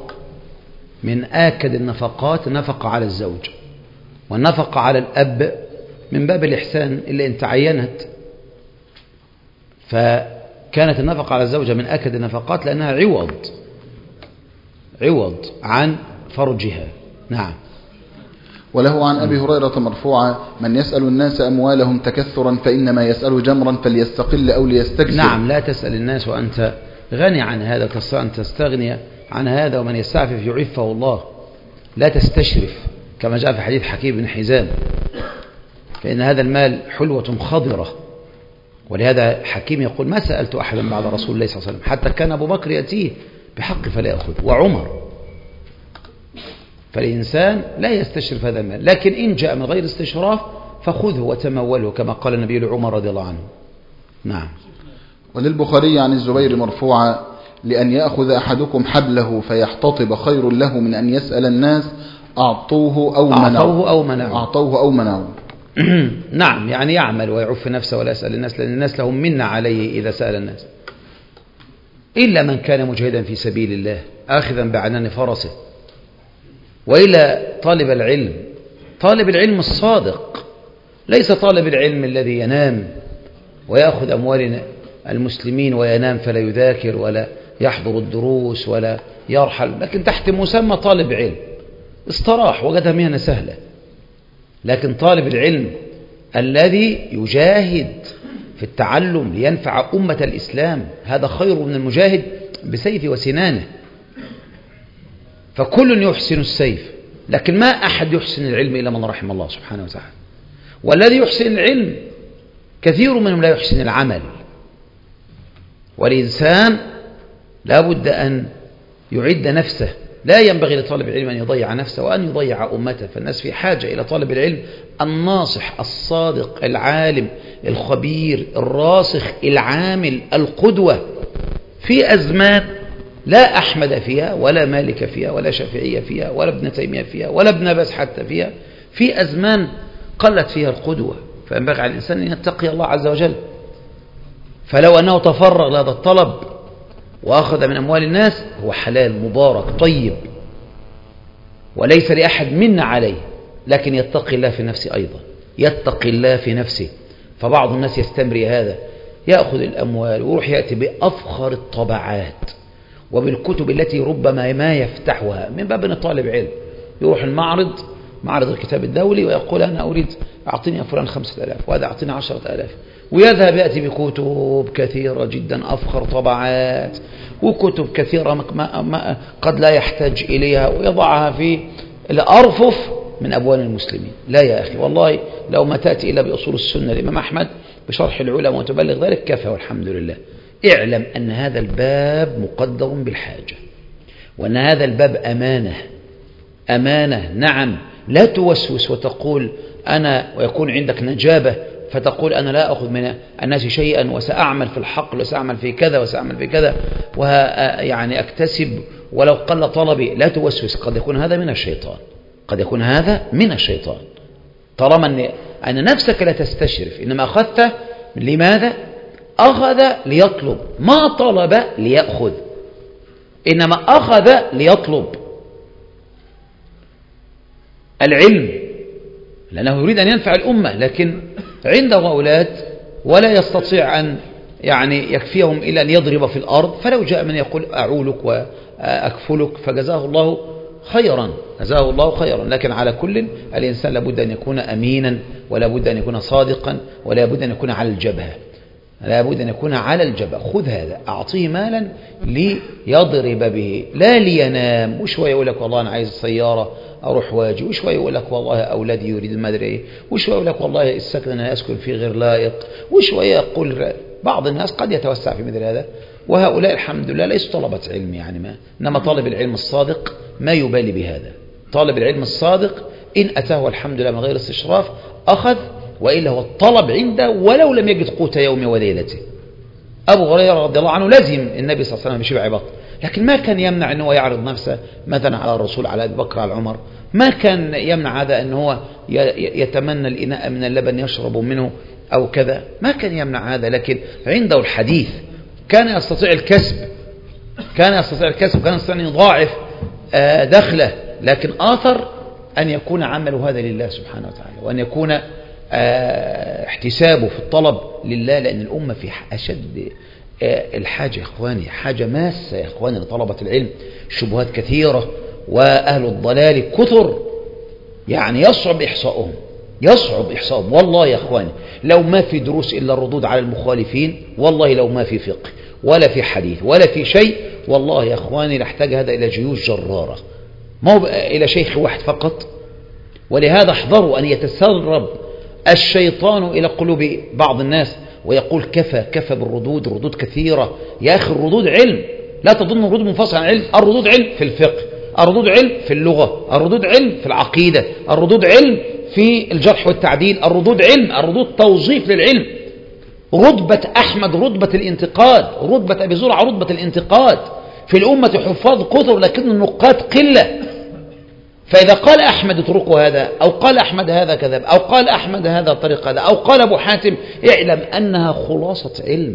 من آكد النفقات نفقة على الزوج، والنفقة على الأب من باب الإحسان إلا إن تعينت، فكانت النفقة على الزوجة من آكد النفقات لأنها عوض عوض عن فرجها. نعم. وله عن أبي هريرة مرفوعا من يسأل الناس أموالهم تكثرا فإنما يسأل جمرا فليستقل أو ليستكثر. نعم، لا تسأل الناس وأنت غني عن هذا، تستطيع أن تستغني عن هذا، ومن يستعفف يعفه الله. لا تستشرف كما جاء في حديث حكيم بن حزام، فإن هذا المال حلوة خضرة. ولهذا حكيم يقول ما سألت أحدا بعد رسول الله صلى الله عليه وسلم حتى كان أبو بكر يأتيه بحق فلا يأخذ وعمر. فالإنسان لا يستشرف هذا المال، لكن إن جاء من غير استشراف فخذه وتموله كما قال النبي لعمر رضي الله عنه. نعم. وللبخاري عن الزبير مرفوعا لأن يأخذ أحدكم حبله فيحتطب خير له من أن يسأل الناس أعطوه أو منعوه أو منعوه أعطوه أو منعوه. نعم، يعني يعمل ويعف نفسه ولا يسأل الناس، لأن الناس لهم منة عليه إذا سأل الناس، إلا من كان مجاهدا في سبيل الله آخذا بعنان فرسه. وإلى طالب العلم، طالب العلم الصادق، ليس طالب العلم الذي ينام ويأخذ أموال المسلمين وينام فلا يذاكر ولا يحضر الدروس ولا يرحل، لكن تحت مسمى طالب علم استراح وجدها مهنة سهلة. لكن طالب العلم الذي يجاهد في التعلم لينفع أمة الإسلام هذا خير من المجاهد بسيفه وسنانه. فكل يحسن السيف، لكن ما أحد يحسن العلم إلا من رحم الله سبحانه وتعالى. والذي يحسن العلم كثير منهم لا يحسن العمل. والإنسان لا بد أن يعد نفسه، لا ينبغي لطالب العلم أن يضيع نفسه وأن يضيع أمته. فالناس في حاجة إلى طالب العلم الناصح الصادق العالم الخبير الراسخ العامل القدوة في أزمان لا أحمد فيها ولا مالك فيها ولا شافعية فيها ولا ابن تيمية فيها ولا ابن باز حتى فيها، في أزمان قلت فيها القدوة. فينبغي على الإنسان أن يتقي الله عز وجل. فلو أنه تفرغ لهذا الطلب وأخذ من أموال الناس هو حلال مبارك طيب وليس لأحد منا عليه، لكن يتقي الله في نفسه أيضا، يتقي الله في نفسه. فبعض الناس يستمري هذا، يأخذ الأموال ويروح يأتي بأفخر الطبعات وبالكتب التي ربما ما يفتحها من باب أن طالب علم يروح المعرض معرض الكتاب الدولي ويقول أنا أريد أعطيني فلان خمسة آلاف وهذا أعطيني عشرة آلاف، ويذهب يأتي بكتب كثيرة جدا أفخر طبعات وكتب كثيرة ما ما قد لا يحتاج إليها ويضعها في الأرفف من أبواب المسلمين. لا يا أخي والله لو ما تأتي إلا بأصول السنة الإمام أحمد بشرح العلماء وتبلغ ذلك كفى والحمد لله. اعلم أن هذا الباب مقدر بالحاجة، وأن هذا الباب أمانة أمانة. نعم لا توسوس وتقول أنا ويكون عندك نجابة فتقول أنا لا أخذ من الناس شيئا وسأعمل في الحقل وسأعمل في كذا وسأعمل في كذا ويعني أكتسب ولو قل طلبي. لا توسوس، قد يكون هذا من الشيطان، قد يكون هذا من الشيطان. طالما أن, أن نفسك لا تستشرف، إنما أخذت لماذا؟ أخذ ليطلب، ما طلب ليأخذ، إنما أخذ ليطلب العلم لأنه يريد أن ينفع الأمة، لكن عنده أولاد ولا يستطيع أن يعني يكفيهم إلا أن يضرب في الأرض، فلو جاء من يقول أعولك وأكفلك فجزاه الله خيرا، جزاه الله خيرا. لكن على كل الإنسان لابد أن يكون أمينا ولا بد أن يكون صادقا ولا بد أن يكون على الجبهة، لا بد أن يكون على الجبهة. خذ هذا أعطيه مالا ليضرب به لا لينام، وشوية يقول لك والله أنا عايز السيارة أروح واجي، وشوية يقول لك والله أولادي يريد المدري إيه، وشوية يقول لك والله السكن أنا أسكن فيه غير لائق، وشوية يقول بعض الناس قد يتوسع في مثل هذا. وهؤلاء الحمد لله ليسوا طلبة علم يعني ما، إنما طالب العلم الصادق ما يبالي بهذا. طالب العلم الصادق إن أتاه الحمد لله من غير استشراف أخذ، وإلا هو الطلب عنده ولو لم يجد قوت يوم وليلته. أبو هريرة رضي الله عنه لزم النبي صلى الله عليه وسلم بشبع بطن، لكن ما كان يمنع أنه يعرض نفسه مثلا على الرسول على أبي بكر على عمر، ما كان يمنع هذا أنه هو يتمنى الإناء من اللبن يشرب منه أو كذا، ما كان يمنع هذا، لكن عنده الحديث كان يستطيع الكسب، كان يستطيع الكسب كان يستطيع أن يضاعف دخله، لكن آثر أن يكون عمله هذا لله سبحانه وتعالى، وأن يكون احتسابه في الطلب لله، لأن الأمة في أشد الحاجة يا إخواني، حاجة ماسة يا إخواني لطلبة العلم. شبهات كثيرة وأهل الضلال كثر، يعني يصعب إحصاؤهم، يصعب إحصاؤهم. والله يا إخواني لو ما في دروس إلا الردود على المخالفين، والله لو ما في فقه ولا في حديث ولا في شيء، والله يا إخواني نحتاج هذا إلى جيوش جرارة، ما هو إلى شيخ واحد فقط. ولهذا احذروا أن يتسرب الشيطان إلى قلوب بعض الناس ويقول كفى كفى بالردود، الردود كثيرة يا أخي، الردود علم، لا تظن الردود منفصلة عن علم. الردود علم في الفقه، الردود علم في اللغة، الردود علم في العقيدة، الردود علم في الجرح والتعديل، الردود علم، الردود توظيف للعلم. رتبة أحمد رتبة الانتقاد، رتبة أبي زرعة رتبة الانتقاد. في الأمة حفاظ كثر لكن النقاد قلة. فإذا قال أحمد اتركوا هذا، أو قال أحمد هذا كذب، أو قال أحمد هذا طريق هذا، أو قال أبو حاتم، اعلم أنها خلاصة علم،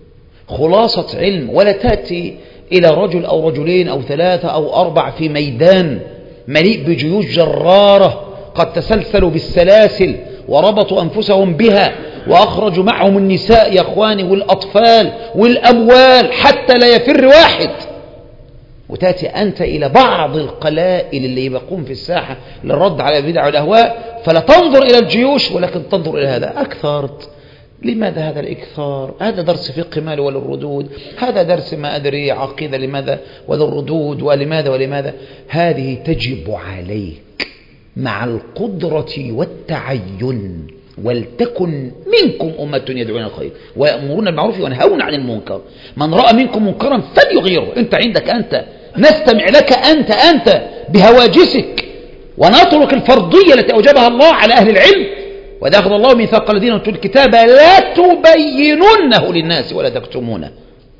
خلاصة علم. ولا تأتي إلى رجل أو رجلين أو ثلاثة أو أربع في ميدان مليء بجيوش جرارة قد تسلسلوا بالسلاسل وربطوا أنفسهم بها وأخرجوا معهم النساء يا أخواني والأطفال والأموال حتى لا يفر واحد. وتأتي أنت إلى بعض القلائل اللي يبقون في الساحة للرد على البدع والأهواء، فلا تنظر إلى الجيوش ولكن تنظر إلى هذا. أكثرت. لماذا هذا الإكثار؟ هذا درس فقه مال ولا الردود، هذا درس ما أدري عقيدة لماذا ولا الردود ولماذا ولماذا. هذه تجب عليك مع القدرة والتعين. ولتكن منكم أمة يدعون الخير ويأمرون بالمعروف وينهون عن المنكر. من رأى منكم منكرا فليغيره. أنت عندك أنت، نستمع لك أنت أنت بهواجسك، ونترك الفرضية التي أوجبها الله على أهل العلم. وإذا أخذ الله ميثاق الذين أوتوا الكتاب لا تبيننه للناس ولا تكتمونه.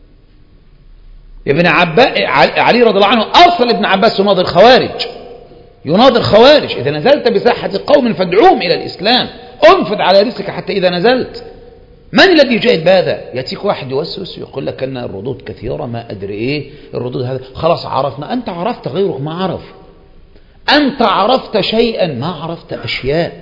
ابن عباس علي رضي الله عنه أرسل ابن عباس يناظر الخوارج، يناظر الخوارج. إذا نزلت بساحة قوم فادعوهم إلى الإسلام، انفذ على رزقك حتى إذا نزلت. من الذي يجاهد بهذا؟ يأتيك واحد يوسوس يقول لك أن الردود كثيرة، ما أدري إيه الردود هذا، خلاص عرفنا. أنت عرفت، غيرك ما عرف. أنت عرفت شيئا، ما عرفت أشياء.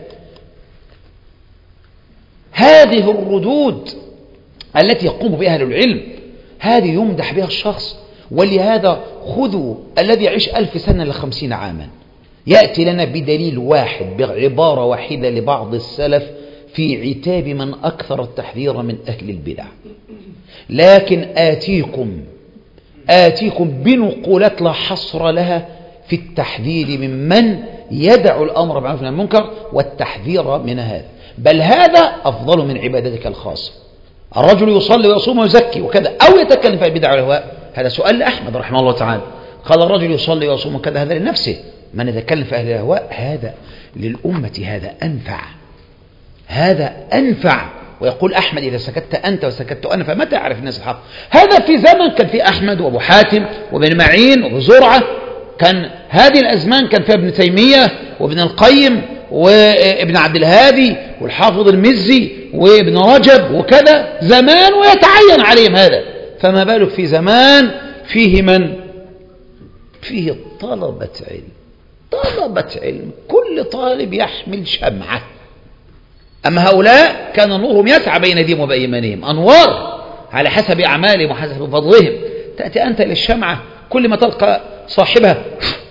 هذه الردود التي يقوم بها أهل العلم هذه يمدح بها الشخص. ولهذا خذوا الذي يعيش ألف سنة لخمسين عاما يأتي لنا بدليل واحد بعبارة واحدة لبعض السلف في عتاب من أكثر التحذير من أهل البدع. لكن آتيكم آتيكم بنقولات لا حصر لها في التحذير ممن يدع الأمر بالمعروف والنهي عن المنكر والتحذير من هذا. بل هذا أفضل من عبادتك الخاصة. الرجل يصلي ويصوم ويزكي وكذا، أو يتكلم في البدع والأهواء. هذا سؤال لأحمد رحمه الله تعالى، قال الرجل يصلي ويصوم وكذا، هذا لنفسه. من يتكلم في أهل الأهواء هذا للأمة، هذا أنفع، هذا أنفع. ويقول أحمد إذا سكت أنت وسكت أنا فمتى أعرف الناس الحق. هذا في زمن كان في أحمد وأبو حاتم وابن معين وابو زرعة، كان هذه الأزمان كان فيها ابن تيمية وابن القيم وابن عبد الهادي والحافظ المزي وابن رجب وكذا، زمان ويتعين عليهم هذا. فما بالك في زمان فيه من فيه طلبة علم، طلبة علم، كل طالب يحمل شمعة. أما هؤلاء كان نورهم يسعى بين أيديهم وبأيمانهم، أنوار على حسب أعمالهم وحسب فضلهم. تأتي أنت للشمعة كل ما تلقى صاحبها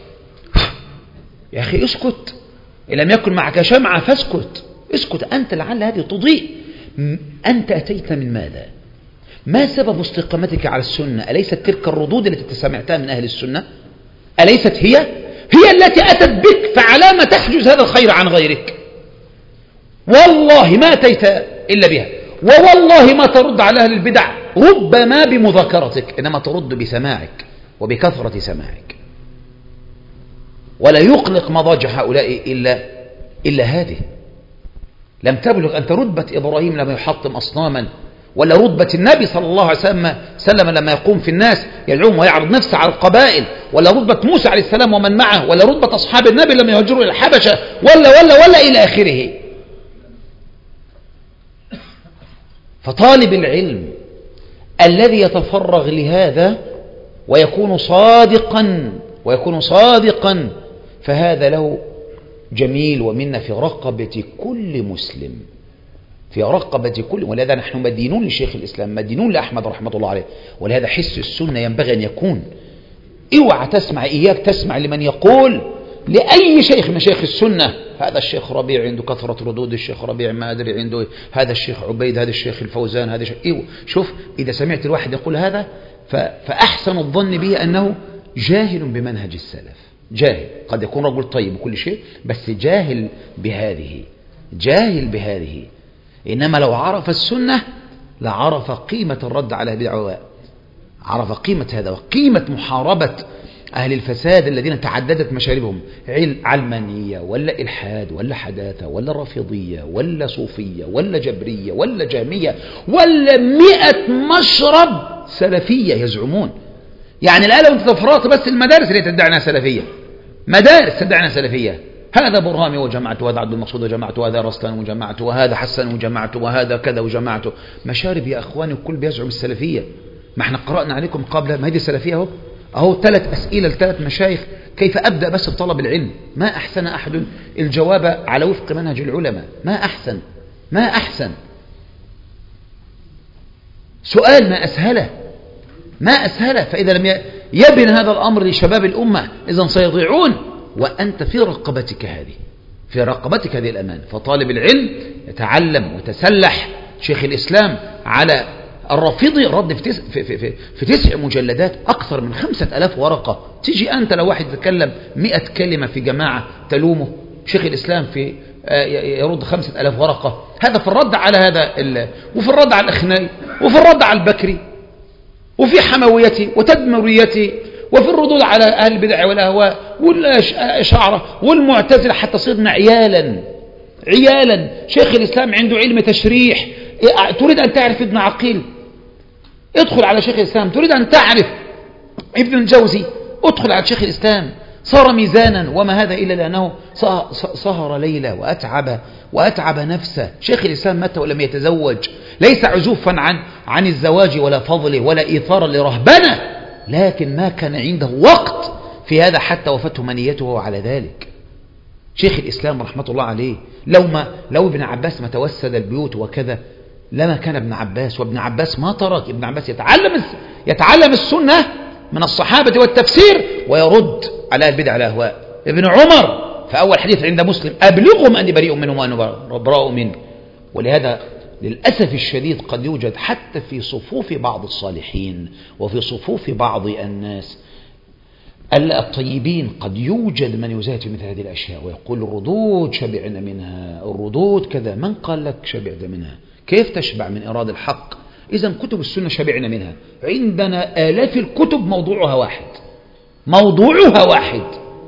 يا أخي اسكت، إن لم يكن معك شمعة فاسكت، اسكت أنت لعل هذه تضيء. أنت أتيت من ماذا؟ ما سبب استقامتك على السنة؟ أليست تلك الردود التي سمعتها من أهل السنة؟ أليست هي؟ هي التي أتت بك، فعلى ما تحجز هذا الخير عن غيرك؟ والله ما أتيت إلا بها، ووالله ما ترد على أهل البدع ربما بمذاكرتك، إنما ترد بسماعك وبكثرة سماعك. ولا يقلق مضاجع هؤلاء إلا, إلا هذه. لم تبلغ أنت رتبة إبراهيم لما يحطم أصناما، ولا رتبة النبي صلى الله عليه وسلم لما يقوم في الناس يدعوهم ويعرض نفسه على القبائل، ولا رتبة موسى عليه السلام ومن معه، ولا رتبة أصحاب النبي لما يهجروا إلى الحبشة، ولا ولا ولا إلى آخره. فطالب العلم الذي يتفرغ لهذا ويكون صادقا ويكون صادقا فهذا له جميل ومنا في رقبة كل مسلم، في رقبة كل. ولهذا نحن مدينون لشيخ الإسلام، مدينون لأحمد رحمة الله عليه. ولهذا حس السنة ينبغي أن يكون. اوعى تسمع، إياك تسمع لمن يقول لأي شيخ من شيخ السنة هذا الشيخ ربيع عنده كثرة ردود، الشيخ ربيع ما أدري عنده إيه، هذا الشيخ عبيد، هذا الشيخ الفوزان، هذا الشيخ إيه. شوف إذا سمعت الواحد يقول هذا فأحسن الظن به أنه جاهل بمنهج السلف، جاهل. قد يكون رجل طيب وكل شيء بس جاهل بهذه، جاهل بهذه. إنما لو عرف السنة لعرف قيمة الرد على البدع، عرف قيمة هذا وقيمة محاربة أهل الفساد الذين تعددت مشاربهم، علمانية ولا إلحاد ولا حداثة ولا رافضية ولا صوفية ولا جبرية ولا جهمية ولا مئة مشرب سلفية يزعمون. يعني الآن لو أنت تفرط بس المدارس اللي تدعنا سلفية، مدارس تدعنا سلفية، هذا برهامي وجماعته، وهذا عبد المقصود وجماعته، وهذا رسلان وجماعته، وهذا حسن وجماعته، وهذا كذا وجماعته. مشارب يا أخواني الكل بيزعم السلفية. ما احنا قرأنا عليكم قبل ما هذه السلفية اهو اهو ثلاث أسئلة لثلاث مشايخ كيف أبدأ بس بطلب العلم. ما أحسن أحد الجواب على وفق منهج العلماء، ما أحسن ما أحسن سؤال، ما أسهله ما أسهله. فإذا لم ي... يبن هذا الأمر لشباب الأمة، إذن سيضيعون، وأنت في رقبتك هذه في رقبتك هذه الأمان. فطالب العلم يتعلم وتسلح. شيخ الإسلام على الرافضي رد في, تس في, في, في, في تسع مجلدات أكثر من خمسة ألاف ورقة. تيجي أنت لو واحد يتكلم مئة كلمة في جماعة تلومه، شيخ الإسلام في يرد خمسة ألاف ورقة. هذا في الرد على هذا وفي الرد على الأخنائي وفي الرد على البكري وفي حمويتي وتدمريتي وفي الردود على أهل البدع والأهواء والأشاعرة والمعتزلة، حتى صرنا عيالا عيالا. شيخ الإسلام عنده علم تشريح. تريد أن تعرف ابن عقيل، ادخل على شيخ الإسلام. تريد أن تعرف ابن الجوزي، ادخل على شيخ الإسلام. صار ميزانا، وما هذا إلا لأنه سهر ليلة وأتعب وأتعب نفسه. شيخ الإسلام مات ولم يتزوج، ليس عزوفا عن عن الزواج ولا فضله ولا إيثارا لرهبنه، لكن ما كان عنده وقت في هذا حتى وفته منيته على ذلك. شيخ الإسلام رحمة الله عليه لو ما لو ابن عباس ما توسد البيوت وكذا لما كان ابن عباس. وابن عباس ما ترك ابن عباس يتعلم يتعلم السنة من الصحابة والتفسير ويرد على البدع الأهواء. ابن عمر فأول حديث عند مسلم: أبلغهم أني بريء منهم وأنا براء منه. ولهذا للأسف الشديد قد يوجد حتى في صفوف بعض الصالحين وفي صفوف بعض الناس الطيبين قد يوجد من يزهد مثل هذه الأشياء ويقول الردود شبعنا منها، الردود كذا. من قال لك شبعت منها؟ كيف تشبع من إرادة الحق؟ إذن كتب السنة شبعنا منها. عندنا آلاف الكتب موضوعها واحد موضوعها واحد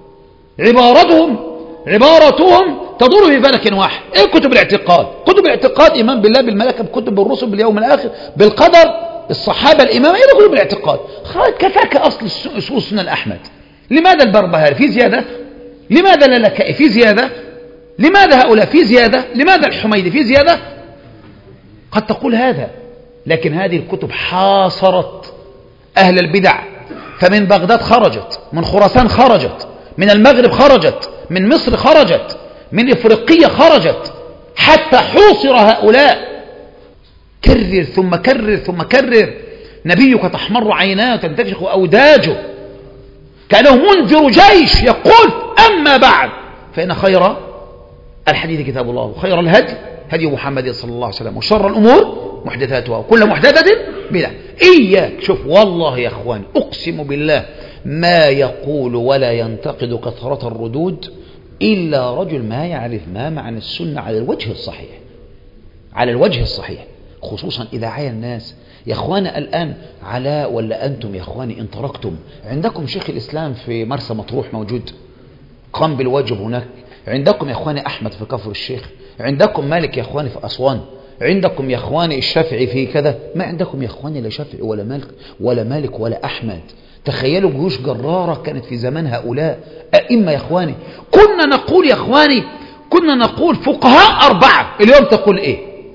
عبارتهم عبارتهم تدور في فلك واحد. إيه كتب الاعتقاد؟ كتب الاعتقاد: إيمان بالله، بالملائكة، بكتب، بالرسل، باليوم الآخر، بالقدر، الصحابة، الإمامة. إيه كتب الاعتقاد؟ كفاك أصل أصول السنة الأحمد. لماذا البربهاري في زيادة؟ لماذا اللالكائي في زيادة؟ لماذا هؤلاء في زيادة؟ لماذا الحميدي في زيادة؟ قد تقول هذا، لكن هذه الكتب حاصرت أهل البدع. فمن بغداد خرجت، من خراسان خرجت، من المغرب خرجت، من مصر خرجت، من إفريقيا خرجت، حتى حوصر هؤلاء. كرر ثم كرر ثم كرر. نبيك تحمر عيناه وتنتفخ أوداجه كأنه منذر جيش يقول: أما بعد فإن خير الحديث كتاب الله وخير الهدي هدي محمد صلى الله عليه وسلم وشر الأمور محدثاتها وكل محدثة بدعة. إياك شوف والله يا أخوان أقسم بالله ما يقول ولا ينتقد كثرة الردود إلا رجل ما يعرف ما معنى السنة على الوجه الصحيح، على الوجه الصحيح، خصوصا إذا عايا الناس. يا أخوانا الآن علاء ولا أنتم يا أخواني إن تركتم عندكم شيخ الإسلام في مرسى مطروح موجود قام بالواجب هناك، عندكم يا أخواني أحمد في كفر الشيخ، عندكم مالك يا أخواني في أسوان، عندكم يا أخواني الشافعي في كذا. ما عندكم يا أخواني لا شافعي ولا مالك ولا مالك ولا أحمد. تخيلوا جيوش جرارة كانت في زمان هؤلاء أئمة يا أخواني. كنا نقول يا أخواني كنا نقول فقهاء أربعة، اليوم تقول إيه؟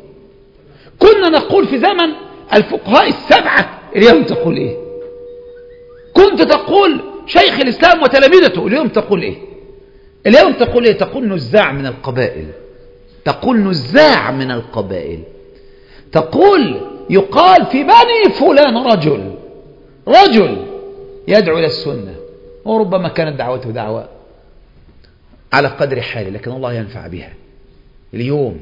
كنا نقول في زمن الفقهاء السبعة، اليوم تقول إيه؟ كنت تقول شيخ الإسلام وتلاميذته، اليوم تقول إيه؟ اليوم تقول إيه؟ تقول نزاع من القبائل، تقول نزاع من القبائل، تقول يقال في بني فلان رجل رجل يدعو إلى السنة، وربما كانت دعوته دعوة على قدر حاله لكن الله ينفع بها اليوم.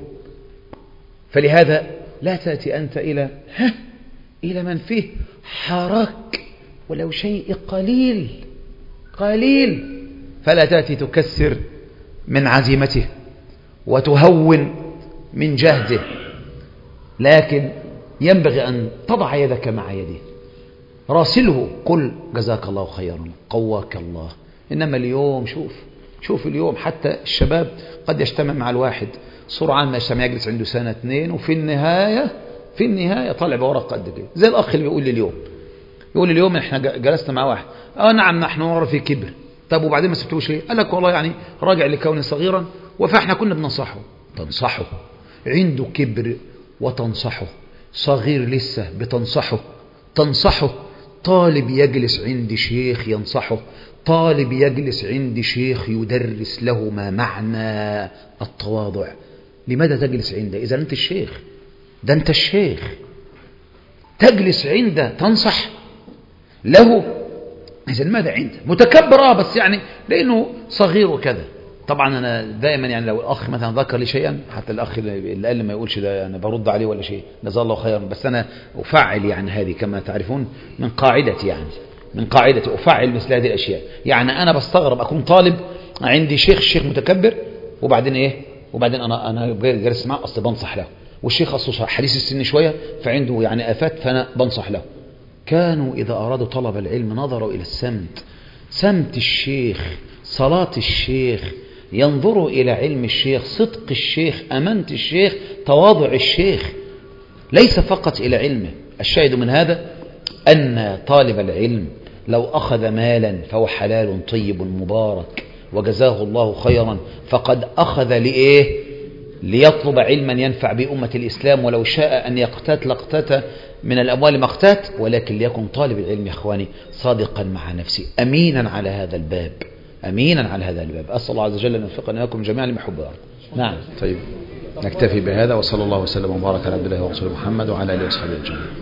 فلهذا لا تأتي أنت إلى ها إلى من فيه حرك ولو شيء قليل قليل، فلا تأتي تكسر من عزيمته وتهون من جهده، لكن ينبغي أن تضع يدك مع يده، راسله، قل جزاك الله خيرا قواك الله. إنما اليوم شوف شوف اليوم حتى الشباب قد يجتمع مع الواحد سرعان ما يجتمع يجلس عنده سنة اثنين وفي النهاية في النهاية طالع بورقة قد كده. زي الأخ اللي بيقول لي اليوم يقول لي اليوم احنا جلسنا مع واحد اه نعم نحن نرى في كبر. طب وبعدين ما سبتوش ايه؟ قال لك والله يعني راجع لكوني صغيرا وفاحنا كنا بننصحه. تنصحه عنده كبر وتنصحه، صغير لسه بتنصحه تنصحه طالب يجلس عند شيخ ينصحه، طالب يجلس عند شيخ يدرس له ما معنى التواضع. لماذا تجلس عنده إذا أنت الشيخ؟ ده أنت الشيخ تجلس عنده تنصح له إذن ماذا عنده؟ متكبر اه بس يعني لأنه صغير وكذا. طبعا أنا دائما يعني لو الأخ مثلا ذكر لي شيئا، حتى الأخ اللي قال ما يقولش ده أنا برد عليه ولا شيء، جزاه الله خيرا، بس أنا أفعل يعني هذه كما تعرفون من قاعدتي، يعني من قاعدتي أفعل مثل هذه الأشياء. يعني أنا بستغرب أكون طالب عندي شيخ الشيخ متكبر وبعدين إيه وبعدين أنا أنا جالس معه أصل بنصح له، والشيخ أصله حديث السن شوية فعنده يعني آفات فأنا بنصح له. كانوا إذا أرادوا طلب العلم نظروا إلى السمت، سمت الشيخ، صلاة الشيخ، ينظروا إلى علم الشيخ، صدق الشيخ، أمانة الشيخ، تواضع الشيخ، ليس فقط إلى علمه. الشاهد من هذا أن طالب العلم لو أخذ مالا فهو حلال طيب مبارك وجزاه الله خيرا، فقد أخذ لإيه؟ ليطلب علما ينفع بأمة الإسلام، ولو شاء أن يقتات لاقتات من الأموال ما اقتات، ولكن ليكن طالب العلم يا إخواني صادقا مع نفسه أمينا على هذا الباب، أمينا على هذا الباب. أسأل الله عز وجل أن يوفقنا إياكم جميعا لما يحب ويرضى. نعم طيب نكتفي بهذا، وصلى الله وسلم وبارك على عبد الله ورسوله محمد وعلى آله وصحبه أجمعين.